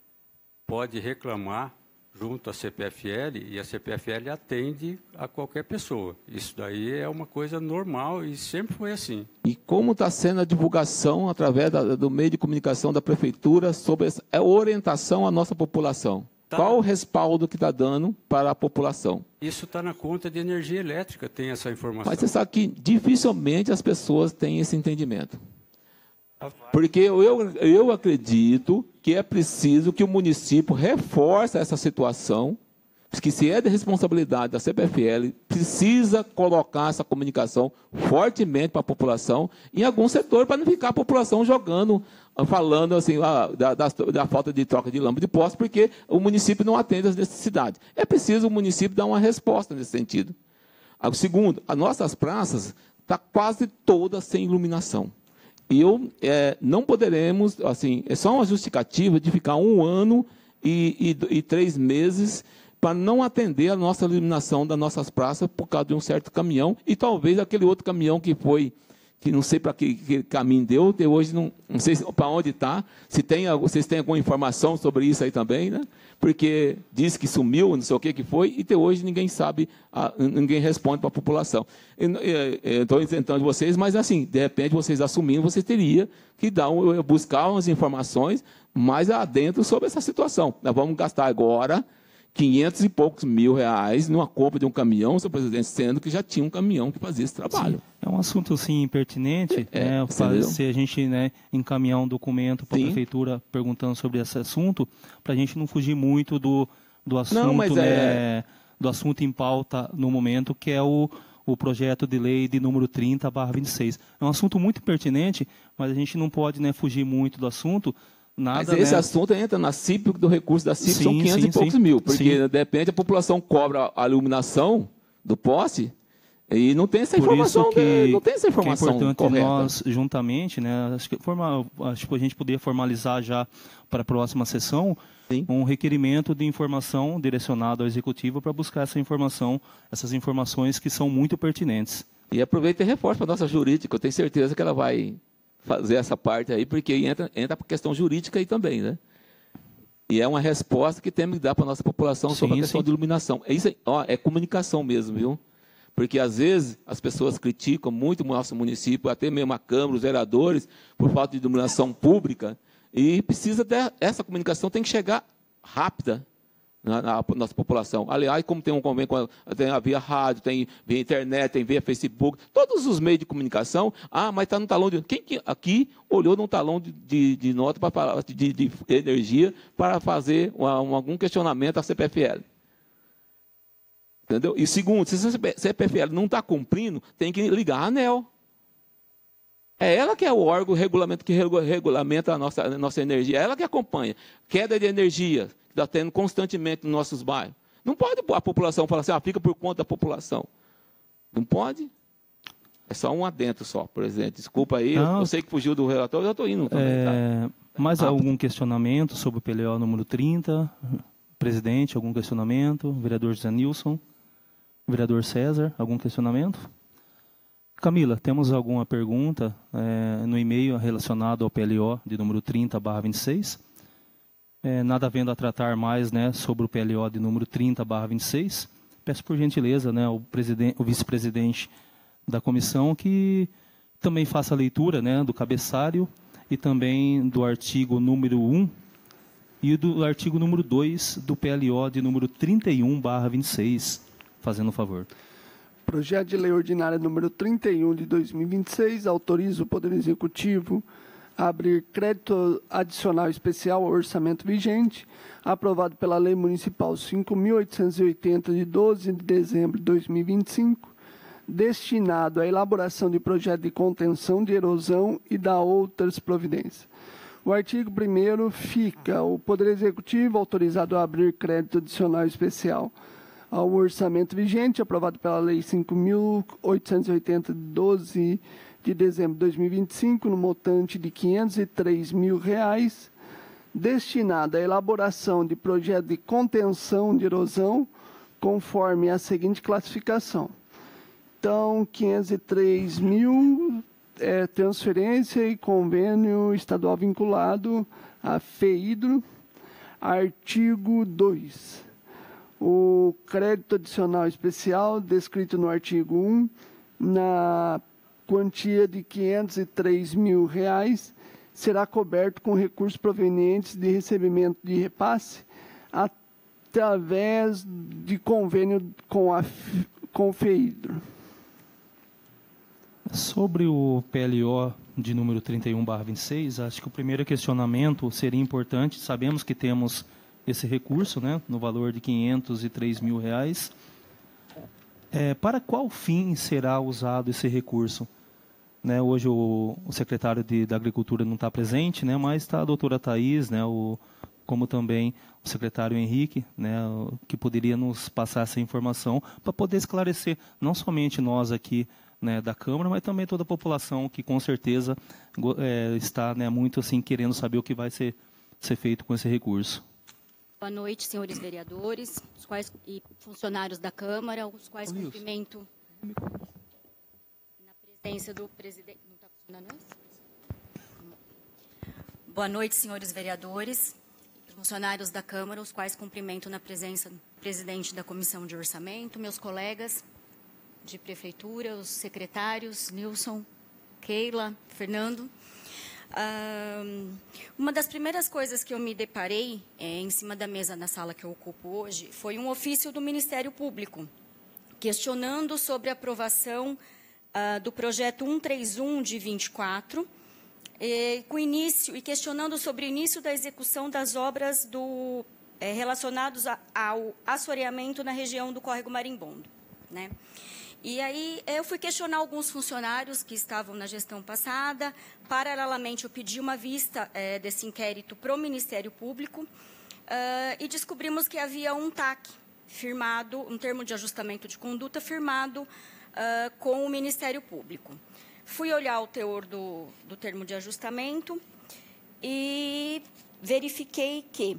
pode reclamar junto à C P F L, e a C P F L atende a qualquer pessoa. Isso daí é uma coisa normal e sempre foi assim. E como está sendo a divulgação através da, do meio de comunicação da Prefeitura sobre essa a orientação à nossa população? Tá. Qual o respaldo que está dando para a população? Isso está na conta de energia elétrica, tem essa informação. Mas você sabe que dificilmente as pessoas têm esse entendimento. Porque eu, eu acredito que é preciso que o município reforce essa situação, que se é de responsabilidade da C P F L, precisa colocar essa comunicação fortemente para a população, em algum setor, para não ficar a população jogando, falando assim, da, da, da falta de troca de lâmpada de poste, porque o município não atende às necessidades. É preciso o município dar uma resposta nesse sentido. O segundo, as nossas praças estão quase todas sem iluminação. E eu, é, não poderemos, assim, é só uma justificativa de ficar um ano e, e, e três meses para não atender a nossa iluminação das nossas praças por causa de um certo caminhão e talvez aquele outro caminhão que foi, que não sei para que, que caminho deu, até hoje não, não sei para onde está, se tem, vocês têm alguma informação sobre isso aí também, né? Porque diz que sumiu, não sei o que que foi, e até hoje ninguém sabe, ninguém responde para a população. Estou isentando vocês, mas assim, de repente vocês assumindo, vocês teriam que dar, buscar umas informações mais adentro sobre essa situação. Nós vamos gastar agora quinhentos e poucos mil reais numa compra de um caminhão, senhor presidente, sendo que já tinha um caminhão que fazia esse trabalho. Sim. É um assunto, sim, pertinente, é, né, se a gente, né, encaminhar um documento para a prefeitura perguntando sobre esse assunto, para a gente não fugir muito do, do assunto, não, mas né, é... do assunto em pauta no momento, que é o, o projeto de lei de número trinta barra vinte e seis. É um assunto muito pertinente, mas a gente não pode, né, fugir muito do assunto. Nada, mas esse né? assunto entra na C I P, do recurso da C I P, sim, são quinhentos sim, e poucos sim, mil, porque sim. de repente a população cobra a iluminação do poste e não tem essa Por informação, isso que, não tem essa informação que é importante correta. Nós, juntamente, né, acho que, forma, acho que a gente poderia formalizar já para a próxima sessão sim. um requerimento de informação direcionado ao Executivo para buscar essa informação, essas informações que são muito pertinentes. E aproveita e reforça para a nossa jurídica, eu tenho certeza que ela vai fazer essa parte aí, porque entra, entra a questão jurídica aí também, né? E é uma resposta que temos que dar para a nossa população Sim, sobre a questão sim. de iluminação. É, isso, aí, ó, é comunicação mesmo, viu? Porque, às vezes, as pessoas criticam muito o nosso município, até mesmo a Câmara, os vereadores, por falta de iluminação pública, e precisa ter, essa comunicação tem que chegar rápida na, na nossa população. Aliás, como tem um convênio, com a, tem a via rádio, tem via internet, tem via Facebook, todos os meios de comunicação, ah, mas está no talão de... Quem que aqui olhou num talão de, de, de nota para falar de, de energia para fazer uma, um, algum questionamento à C P F L? Entendeu? E segundo, se a C P F L não está cumprindo, tem que ligar a ANEEL. É ela que é o órgão regulamento que regulamenta a nossa, a nossa energia, é ela que acompanha. Queda de energia, que está tendo constantemente nos nossos bairros. Não pode a população falar assim, ah, fica por conta da população. Não pode. É só um adentro só, presidente. Desculpa aí, eu, eu sei que fugiu do relatório, eu estou indo também. É, Tá? Mais Ah, algum questionamento sobre o P L O número trinta? Presidente, algum questionamento? Vereador José Nilson? Vereador César, algum questionamento? Camila, temos alguma pergunta é, no e-mail relacionado ao P L O de número trinta barra vinte e seis? É, nada havendo a tratar mais, né, sobre o P L O de número trinta barra vinte e seis, peço por gentileza, né, o, presidente, o vice-presidente da comissão que também faça a leitura, né, do cabeçalho e também do artigo número um e do artigo número dois do P L O de número trinta e um barra vinte e seis, fazendo um favor. Projeto de Lei Ordinária número trinta e um de dois mil e vinte e seis autoriza o Poder Executivo a abrir crédito adicional especial ao orçamento vigente, aprovado pela Lei Municipal cinco mil oitocentos e oitenta, de doze de dezembro de dois mil e vinte e cinco, destinado à elaboração de projeto de contenção de erosão e da outras providências. O artigo primeiro fica o Poder Executivo autorizado a abrir crédito adicional especial ao orçamento vigente, aprovado pela Lei cinco mil oitocentos e oitenta, de doze de dezembro de dois mil e vinte e cinco, no montante de quinhentos e três mil reais, destinado à elaboração de projeto de contenção de erosão, conforme a seguinte classificação. Então, quinhentos e três mil é transferência e convênio estadual vinculado à FEHIDRO. Artigo dois. O crédito adicional especial, descrito no artigo um, na quantia de quinhentos e três mil reais, será coberto com recursos provenientes de recebimento de repasse através de convênio com a com o FEHIDRO. Sobre o P L O de número trinta e um barra vinte e seis, acho que o primeiro questionamento seria importante. Sabemos que temos esse recurso, né, no valor de quinhentos e três mil reais. É, para qual fim será usado esse recurso? Né, hoje o, o secretário de, da Agricultura não está presente, né, mas está a doutora Thais, né, o, como também o secretário Henrique, né, que poderia nos passar essa informação para poder esclarecer, não somente nós aqui, né, da Câmara, mas também toda a população que com certeza é, está, né, muito assim querendo saber o que vai ser, ser feito com esse recurso. Boa noite, senhores vereadores, os quais, e funcionários da Câmara, os quais Ô, cumprimento na presença do presidente. Não está funcionando isso? Boa noite, senhores vereadores, funcionários da Câmara, os quais cumprimento na presença do presidente da Comissão de Orçamento, meus colegas de Prefeitura, os secretários, Nilson, Keila, Fernando. Uh, uma das primeiras coisas que eu me deparei é, em cima da mesa na sala que eu ocupo hoje foi um ofício do Ministério Público questionando sobre a aprovação uh, do projeto cento e trinta e um de vinte e quatro, e, com início, e questionando sobre o início da execução das obras do, é, relacionadas a, ao assoreamento na região do Córrego Marimbondo, né? E aí eu fui questionar alguns funcionários que estavam na gestão passada. Paralelamente, eu pedi uma vista é, desse inquérito para o Ministério Público uh, e descobrimos que havia um T A C firmado, um termo de ajustamento de conduta firmado uh, com o Ministério Público. Fui olhar o teor do, do termo de ajustamento e verifiquei que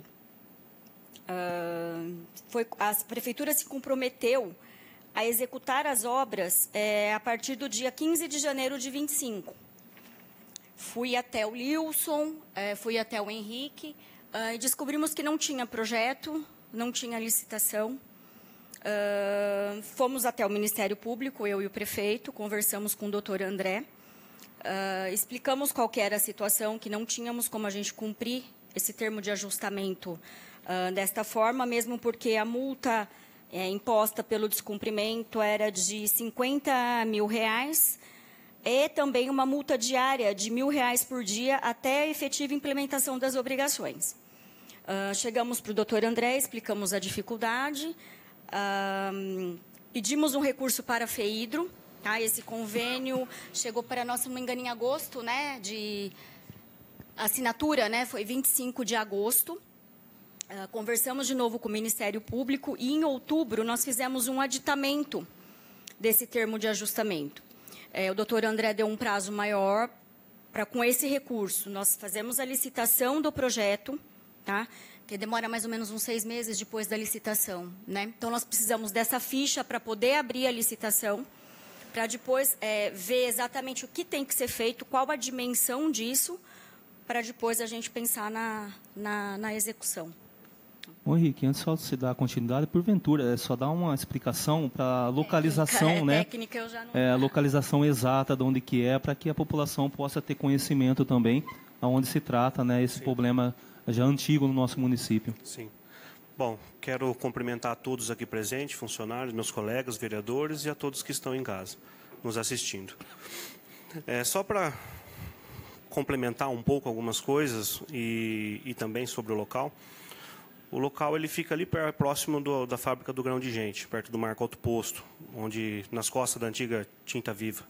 uh, foi, a Prefeitura se comprometeu a executar as obras é, a partir do dia quinze de janeiro de vinte e cinco. Fui até o Lilson, é, fui até o Henrique, uh, e descobrimos que não tinha projeto, não tinha licitação. Uh, fomos até o Ministério Público, eu e o prefeito, conversamos com o doutor André, uh, explicamos qual que era a situação, que não tínhamos como a gente cumprir esse termo de ajustamento uh, desta forma, mesmo porque a multa é, imposta pelo descumprimento era de cinquenta mil reais e também uma multa diária de mil reais por dia até a efetiva implementação das obrigações. Uh, chegamos para o doutor André, explicamos a dificuldade, Uh, pedimos um recurso para a FEIDRO, tá? Esse convênio chegou para nós, se não me engano, em agosto, né? De assinatura, né? Foi vinte e cinco de agosto. Uh, conversamos de novo com o Ministério Público e, em outubro, nós fizemos um aditamento desse termo de ajustamento. É, o doutor André deu um prazo maior para, com esse recurso, nós fazemos a licitação do projeto, tá? Que demora mais ou menos uns seis meses depois da licitação, né? Então, nós precisamos dessa ficha para poder abrir a licitação, para depois é, ver exatamente o que tem que ser feito, qual a dimensão disso, para depois a gente pensar na, na, na execução. Ô, Henrique, antes só de você dar continuidade, porventura, é só dar uma explicação para a localização, é, né? Técnica eu já não... É, a localização exata de onde que é, para que a população possa ter conhecimento também aonde se trata, né, esse Sim. problema já antigo no nosso município. Sim. Bom, quero cumprimentar a todos aqui presentes, funcionários, meus colegas, vereadores e a todos que estão em casa, nos assistindo. É, só para complementar um pouco algumas coisas e, e também sobre o local. O local ele fica ali próximo do, da fábrica do Grão de Gente, perto do Marco Alto Posto, onde, nas costas da antiga Tinta Viva.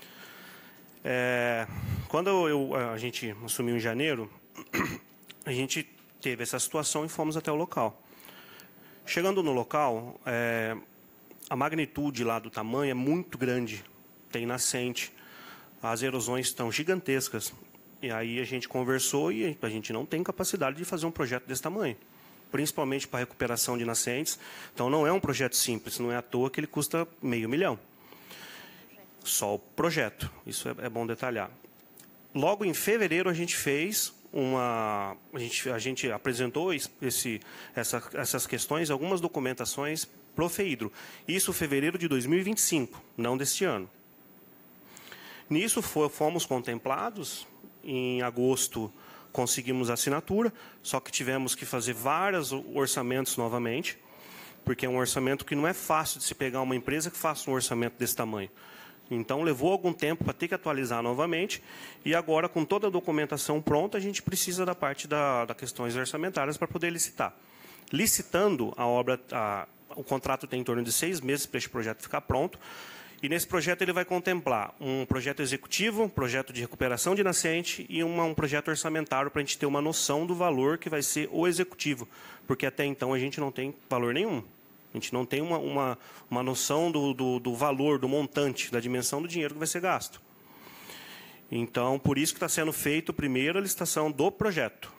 É, quando eu, a gente assumiu em janeiro, a gente teve essa situação e fomos até o local. Chegando no local, é, a magnitude lá do tamanho é muito grande, tem nascente, as erosões estão gigantescas. E aí a gente conversou e a gente não tem capacidade de fazer um projeto desse tamanho, principalmente para recuperação de nascentes. Então não é um projeto simples, não é à toa que ele custa meio milhão. Só o projeto, isso é, é bom detalhar. Logo em fevereiro a gente fez uma, a gente, a gente apresentou esse, essa, essas questões, algumas documentações para o FEIDRO. Isso em fevereiro de dois mil e vinte e cinco, não deste ano. Nisso foi, fomos contemplados, em agosto conseguimos a assinatura, só que tivemos que fazer vários orçamentos novamente, porque é um orçamento que não é fácil de se pegar uma empresa que faça um orçamento desse tamanho. Então, levou algum tempo para ter que atualizar novamente, e agora, com toda a documentação pronta, a gente precisa da parte da, da questões orçamentárias para poder licitar. Licitando, a obra, a, o contrato tem em torno de seis meses para este projeto ficar pronto, e nesse projeto ele vai contemplar um projeto executivo, um projeto de recuperação de nascente e uma, um projeto orçamentário para a gente ter uma noção do valor que vai ser o executivo, porque até então a gente não tem valor nenhum. A gente não tem uma, uma, uma noção do, do, do valor, do montante, da dimensão do dinheiro que vai ser gasto. Então, por isso que está sendo feito primeiro a licitação do projeto.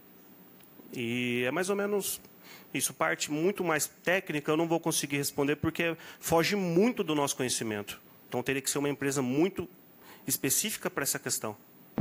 E é mais ou menos isso, parte muito mais técnica, eu não vou conseguir responder porque foge muito do nosso conhecimento. Então, teria que ser uma empresa muito específica para essa questão.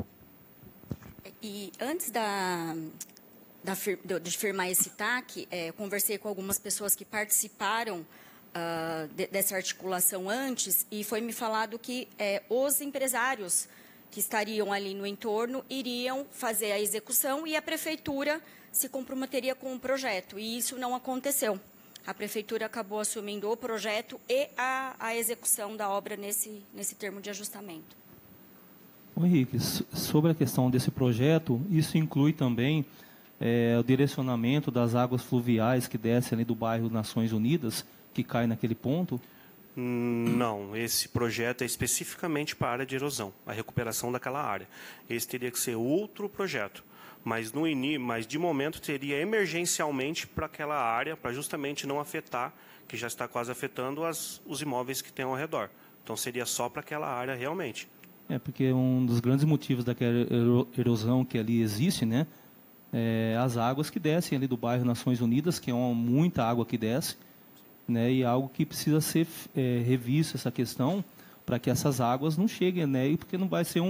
E antes da... Da, de firmar esse T A C, é, conversei com algumas pessoas que participaram uh, de, dessa articulação antes e foi me falado que é, os empresários que estariam ali no entorno iriam fazer a execução e a prefeitura se comprometeria com o projeto. E isso não aconteceu. A prefeitura acabou assumindo o projeto e a, a execução da obra nesse, nesse termo de ajustamento. Ô, Henrique, sobre a questão desse projeto, isso inclui também É, o direcionamento das águas fluviais que descem ali do bairro Nações Unidas, que cai naquele ponto? Não, esse projeto é especificamente para a área de erosão, a recuperação daquela área. Esse teria que ser outro projeto, mas, no ini, mas de momento seria emergencialmente para aquela área, para justamente não afetar, que já está quase afetando as, os imóveis que tem ao redor. Então seria só para aquela área realmente. É, porque um dos grandes motivos daquela erosão que ali existe, né? É, as águas que descem ali do bairro Nações Unidas, que é uma, muita água que desce, né, e algo que precisa ser é, revisto essa questão para que essas águas não cheguem, né, porque não vai ser um,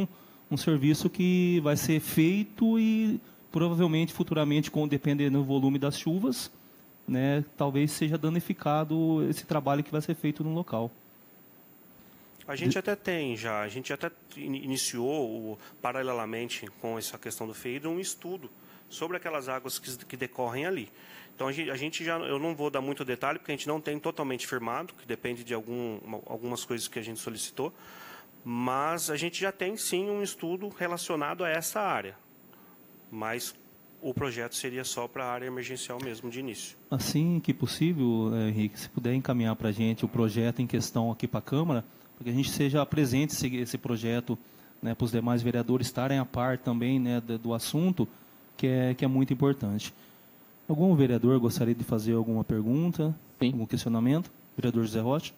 um serviço que vai ser feito e provavelmente, futuramente, com, dependendo do volume das chuvas, né, talvez seja danificado esse trabalho que vai ser feito no local. A gente até tem já, a gente até iniciou, paralelamente com essa questão do F E I D, um estudo sobre aquelas águas que, que decorrem ali. Então, a gente, a gente já, eu não vou dar muito detalhe, porque a gente não tem totalmente firmado, que depende de algum, algumas coisas que a gente solicitou, mas a gente já tem, sim, um estudo relacionado a essa área. Mas o projeto seria só para a área emergencial mesmo, de início. Assim que possível, Henrique, se puder encaminhar para a gente o projeto em questão aqui para a Câmara, para que a gente seja presente esse, esse projeto, né, para os demais vereadores estarem a par também, né, do, do assunto, que é, que é muito importante. Algum vereador gostaria de fazer alguma pergunta, Sim. algum questionamento? Vereador José Rocha?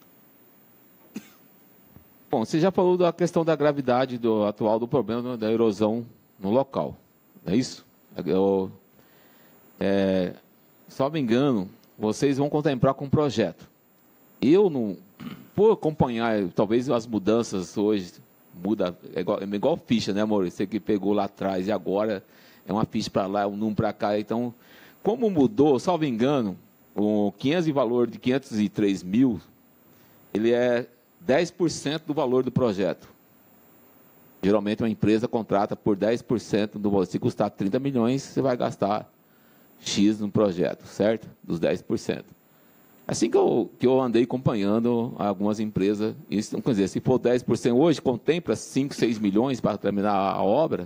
Bom, você já falou da questão da gravidade do atual do problema da erosão no local, não é isso? Eu, é, só me engano, vocês vão contemplar com um projeto. Eu não, por acompanhar, talvez as mudanças hoje muda, é igual, é igual ficha, né, amor? Você que pegou lá atrás e agora é uma ficha para lá, um número para cá. Então, como mudou, salvo engano, o quinhentos de valor de quinhentos e três mil, ele é dez por cento do valor do projeto. Geralmente uma empresa contrata por dez por cento do valor. Se custar trinta milhões, você vai gastar X no projeto, certo? Dos dez por cento. Assim que eu, que eu andei acompanhando algumas empresas, isso, quer dizer, se for dez por cento hoje, contempla cinco, seis milhões para terminar a, a obra?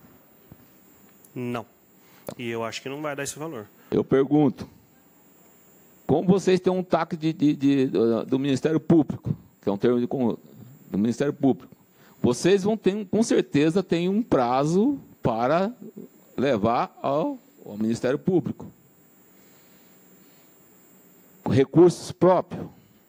Não. E eu acho que não vai dar esse valor. Eu pergunto, como vocês têm um T A C de, de, de, do, do Ministério Público, que é um termo de, do Ministério Público, vocês vão ter, com certeza, tem um prazo para levar ao, ao Ministério Público. Recursos próprios.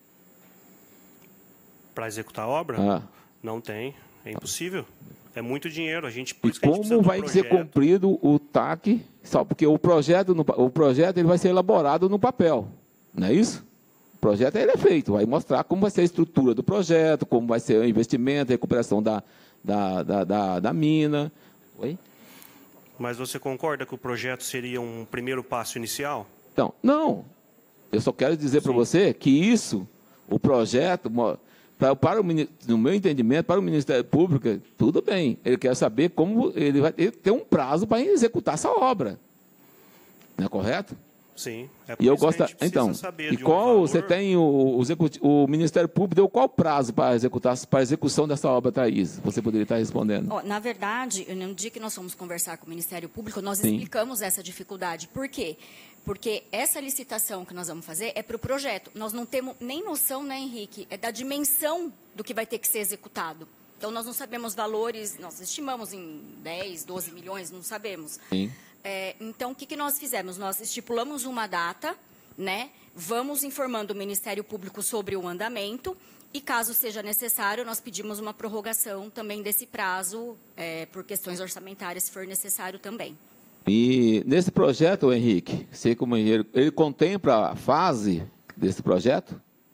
Para executar a obra? Ah. Não tem. É impossível. É muito dinheiro. A gente, por e isso que a gente como vai ser cumprido o T A C? Só porque o projeto, no, o projeto ele vai ser elaborado no papel. Não é isso? O projeto ele é feito. Vai mostrar como vai ser a estrutura do projeto, como vai ser o investimento, a recuperação da, da, da, da, da mina. Oi? Mas você concorda que o projeto seria um primeiro passo inicial? Então, não. Eu só quero dizer para você que isso, o projeto, para, para o, no meu entendimento, para o Ministério Público, tudo bem. Ele quer saber como ele vai ter um prazo para executar essa obra. Não é correto? Sim. É e eu gosto. Então, e qual um valor... você tem o, o, o Ministério Público deu qual prazo para executar para a execução dessa obra, Thaís? Você poderia estar respondendo. Oh, na verdade, no dia que nós fomos conversar com o Ministério Público, nós Sim. explicamos essa dificuldade. Por quê? Porque essa licitação que nós vamos fazer é para o projeto. Nós não temos nem noção, né, Henrique, é da dimensão do que vai ter que ser executado. Então, nós não sabemos valores, nós estimamos em dez, doze milhões, não sabemos. Sim. É, então, o que, que nós fizemos? Nós estipulamos uma data, né? Vamos informando o Ministério Público sobre o andamento e, caso seja necessário, nós pedimos uma prorrogação também desse prazo, é, por questões orçamentárias, se for necessário também. E nesse projeto, Henrique, você como engenheiro, ele contempla a fase desse projeto?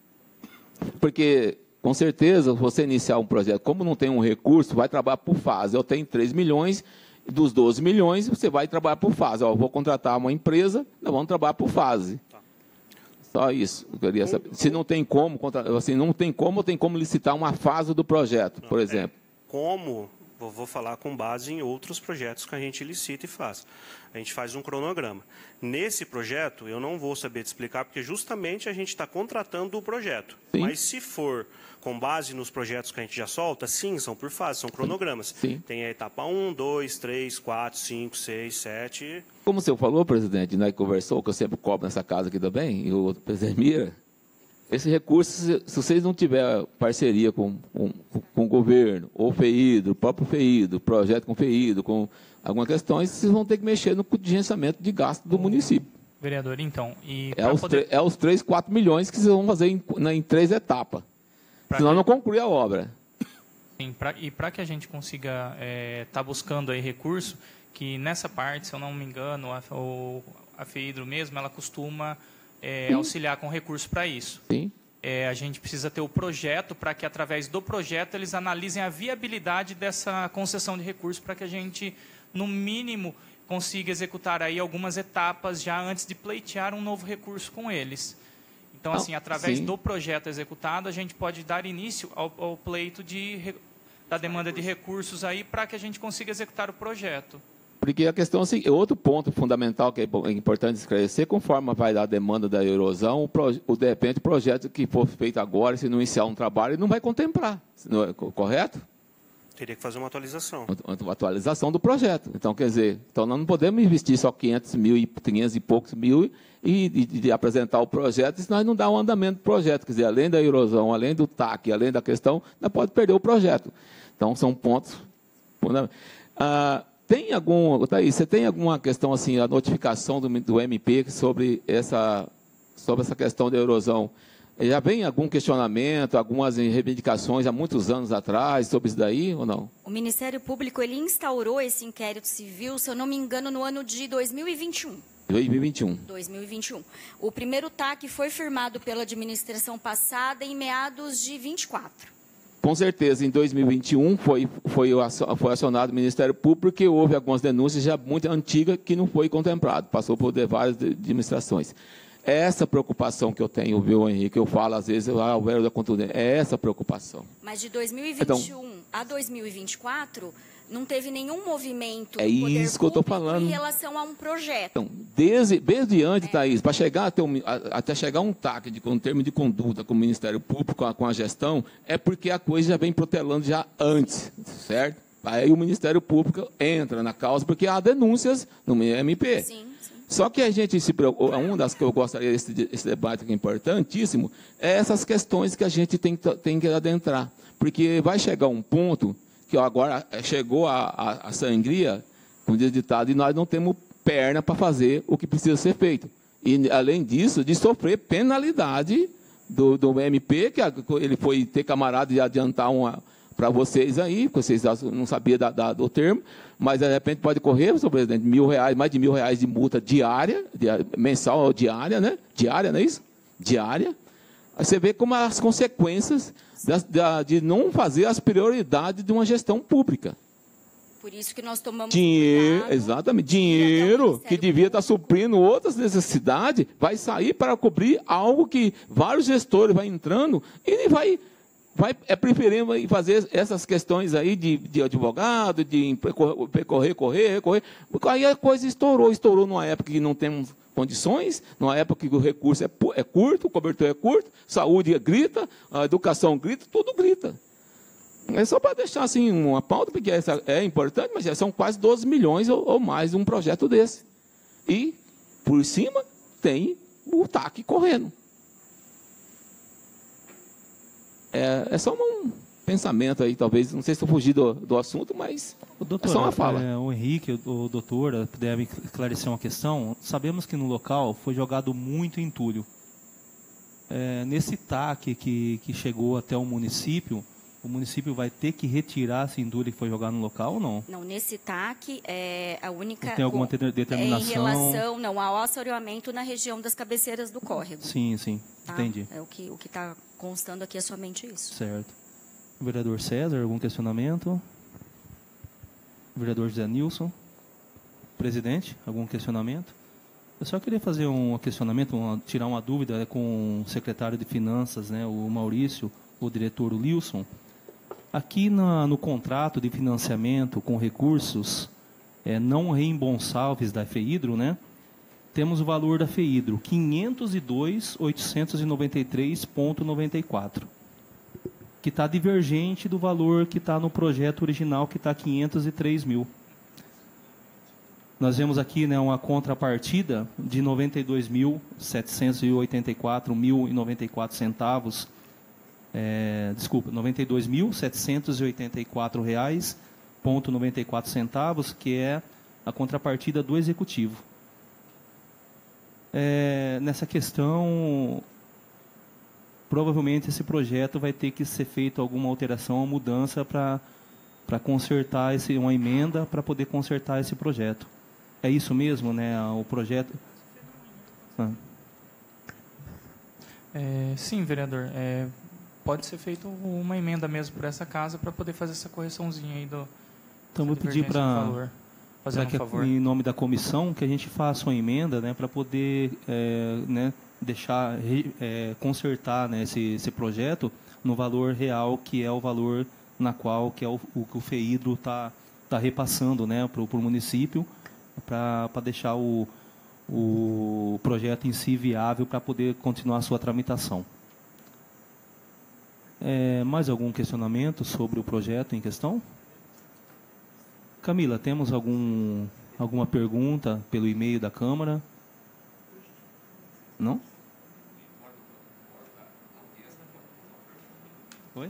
Porque, com certeza, você iniciar um projeto, como não tem um recurso, vai trabalhar por fase. Eu tenho três milhões... Dos doze milhões, você vai trabalhar por fase. Ó, eu vou contratar uma empresa, nós vamos trabalhar por fase. Tá. Só isso. Eu queria saber. Se não tem como, assim, não tem como, tem como licitar uma fase do projeto, não, por exemplo. É, como, vou, vou falar com base em outros projetos que a gente licita e faz. A gente faz um cronograma. Nesse projeto, eu não vou saber te explicar, porque justamente a gente está contratando o projeto. Sim. Mas se for com base nos projetos que a gente já solta, sim, são por fase, são cronogramas. Sim. Tem a etapa um, dois, três, quatro, cinco, seis, sete... Como o senhor falou, presidente, né, que conversou, que eu sempre cobro nessa casa aqui também, e o presidente Mira, esse recurso, se, se vocês não tiverem parceria com, com, com o governo, ou o F E I D, o próprio F E I D, o projeto com o F E I D, com algumas questões, vocês vão ter que mexer no contingenciamento de gasto do município. Vereador, então... E é, os poder... é os três, quatro milhões que vocês vão fazer em, em três etapas. Pra Senão que... não conclui a obra. Sim, pra, e para que a gente consiga estar é, tá buscando aí recurso, que nessa parte, se eu não me engano, a, o, a F E I D R O mesmo, ela costuma é, auxiliar com recurso para isso. Sim. É, a gente precisa ter o projeto para que, através do projeto, eles analisem a viabilidade dessa concessão de recursos para que a gente, no mínimo, consiga executar aí algumas etapas já antes de pleitear um novo recurso com eles. Então, assim, através Sim. do projeto executado, a gente pode dar início ao, ao pleito de, da demanda de recursos aí para que a gente consiga executar o projeto. Porque a questão assim, é outro ponto fundamental que é importante esclarecer, conforme vai dar a demanda da erosão, o, pro, o de repente o projeto que for feito agora, se não iniciar um trabalho, ele não vai contemplar, não é correto? Teria que fazer uma atualização. Uma atualização do projeto. Então, quer dizer, então nós não podemos investir só quinhentos mil, e quinhentos e poucos mil e, e, e apresentar o projeto, se nós não dá um andamento do projeto. Quer dizer, além da erosão, além do T A C, além da questão, nós pode perder o projeto. Então, são pontos fundamentais. Ah, Tem algum, Thaís, você tem alguma questão assim, a notificação do, do M P sobre essa, sobre essa questão da erosão? Já vem algum questionamento, algumas reivindicações há muitos anos atrás sobre isso daí ou não? O Ministério Público ele instaurou esse inquérito civil, se eu não me engano, no ano de dois mil e vinte e um. dois mil e vinte e um. dois mil e vinte e um. O primeiro T A C foi firmado pela administração passada em meados de vinte e quatro. Com certeza, em dois mil e vinte e um foi, foi, foi acionado o Ministério Público porque houve algumas denúncias já muito antigas que não foi contemplado, passou por várias administrações. É essa preocupação que eu tenho, viu, Henrique? Eu falo, às vezes, ah, o véu da contundência. É essa preocupação. Mas de dois mil e vinte e um então, a dois mil e vinte e quatro, não teve nenhum movimento é do poder isso que eu estou falando. em relação a um projeto. Então, desde, desde antes, é. Thaís, para chegar até, um, até chegar um T A C, de, um termo de conduta com o Ministério Público, com a, com a gestão, é porque a coisa já vem protelando já antes, certo? Aí o Ministério Público entra na causa, porque há denúncias no M P. Sim. Só que a gente se preocupa, uma das que eu gostaria desse, esse debate que é importantíssimo, é essas questões que a gente tem, tem que adentrar. Porque vai chegar um ponto que ó, agora chegou a, a, a sangria, como diz o ditado, e nós não temos perna para fazer o que precisa ser feito. E, além disso, de sofrer penalidade do, do M P, que ele foi ter camarada de adiantar uma para vocês aí, porque vocês não sabiam da, da, do termo, mas de repente pode correr, senhor presidente, mil reais, mais de mil reais de multa diária, de, mensal ou diária, né? Diária, não é isso? Diária. Aí você vê como as consequências da, da, de não fazer as prioridades de uma gestão pública. Por isso que nós tomamos dinheiro, cuidado, exatamente, dinheiro que devia estar suprindo outras necessidades, vai sair para cobrir algo que vários gestores vão entrando e vai... Vai, é preferível fazer essas questões aí de, de advogado, de percorrer, correr, recorrer. Aí a coisa estourou. Estourou numa época que não temos condições, numa época que o recurso é, é curto, o cobertor é curto, saúde grita, a educação grita, tudo grita. É só para deixar assim uma pauta, porque essa é importante, mas já são quase doze milhões ou, ou mais um projeto desse. E, por cima, tem o T A C correndo. É, é só um pensamento aí, talvez, não sei se eu fugi do, do assunto, mas o doutor, é só uma fala. É, o Henrique, o, o doutor, deve esclarecer uma questão. Sabemos que no local foi jogado muito entulho. É, nesse T A C que, que chegou até o município, o município vai ter que retirar esse entulho que foi jogado no local ou não? Não, nesse T A C, é, a única... Tem alguma determinação? É em relação, não, ao assoreamento na região das cabeceiras do córrego. Sim, sim, tá? Entendi. É o que o está constando aqui é somente isso. Certo. Vereador César, algum questionamento? Vereador José Nilson? Presidente, algum questionamento? Eu só queria fazer um questionamento, uma, tirar uma dúvida né, com o secretário de Finanças, né, o Maurício, o diretor o Wilson. Aqui na, no contrato de financiamento com recursos é, não reembolsáveis da FEIDRO, né, temos o valor da FEIDRO, quinhentos e dois mil oitocentos e noventa e três vírgula noventa e quatro, que está divergente do valor que está no projeto original, que está quinhentos e três mil. Nós vemos aqui né, uma contrapartida de noventa e dois mil setecentos e oitenta e quatro vírgula noventa e quatro centavos, é, desculpa, noventa e dois mil setecentos e oitenta e quatro reais, ponto noventa e quatro centavos, que é a contrapartida do executivo. É, nessa questão, provavelmente esse projeto vai ter que ser feito alguma alteração ou mudança para para consertar esse, uma emenda para poder consertar esse projeto. É isso mesmo, né? O projeto. Ah. É, sim, vereador. É, pode ser feita uma emenda mesmo para essa casa para poder fazer essa correçãozinha aí do. Então, vou pedir para, fazendo um favor, em nome da comissão, que a gente faça uma emenda, né, para poder, é, né, deixar, é, consertar, né, esse, esse projeto no valor real, que é o valor na qual que é o, o que o FEHIDRO está tá repassando, né, para o município, para deixar o, o projeto em si viável para poder continuar a sua tramitação. É, mais algum questionamento sobre o projeto em questão? Camila, temos algum, alguma pergunta pelo e-mail da Câmara? Não? Oi?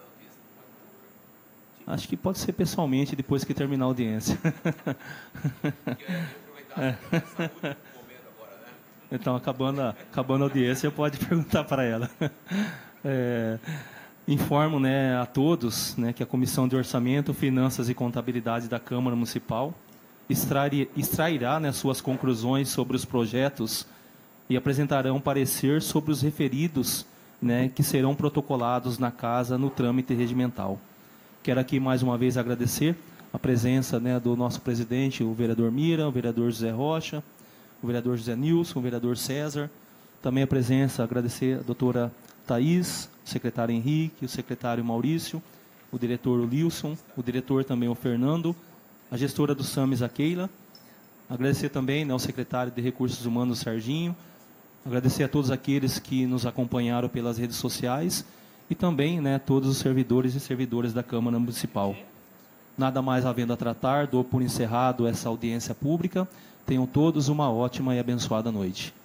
Acho que pode ser pessoalmente, depois que terminar a audiência. É. Então, acabando a, acabando a audiência, pode perguntar para ela. É, informo, né, a todos, né, que a Comissão de Orçamento, Finanças e Contabilidade da Câmara Municipal extrair, extrairá, né, suas conclusões sobre os projetos e apresentarão parecer sobre os referidos, né, que serão protocolados na casa no trâmite regimental. Quero aqui mais uma vez agradecer a presença, né, do nosso presidente, o vereador Mira, o vereador José Rocha, o vereador José Nilson, o vereador César. Também a presença, agradecer a doutora Thaís, o secretário Henrique, o secretário Maurício, o diretor o Wilson, o diretor também o Fernando, a gestora do SAMES, a Keila. Agradecer também, né, ao secretário de Recursos Humanos, o Serginho. Agradecer a todos aqueles que nos acompanharam pelas redes sociais e também, né, todos os servidores e servidoras da Câmara Municipal. Nada mais havendo a tratar, dou por encerrado essa audiência pública. Tenham todos uma ótima e abençoada noite.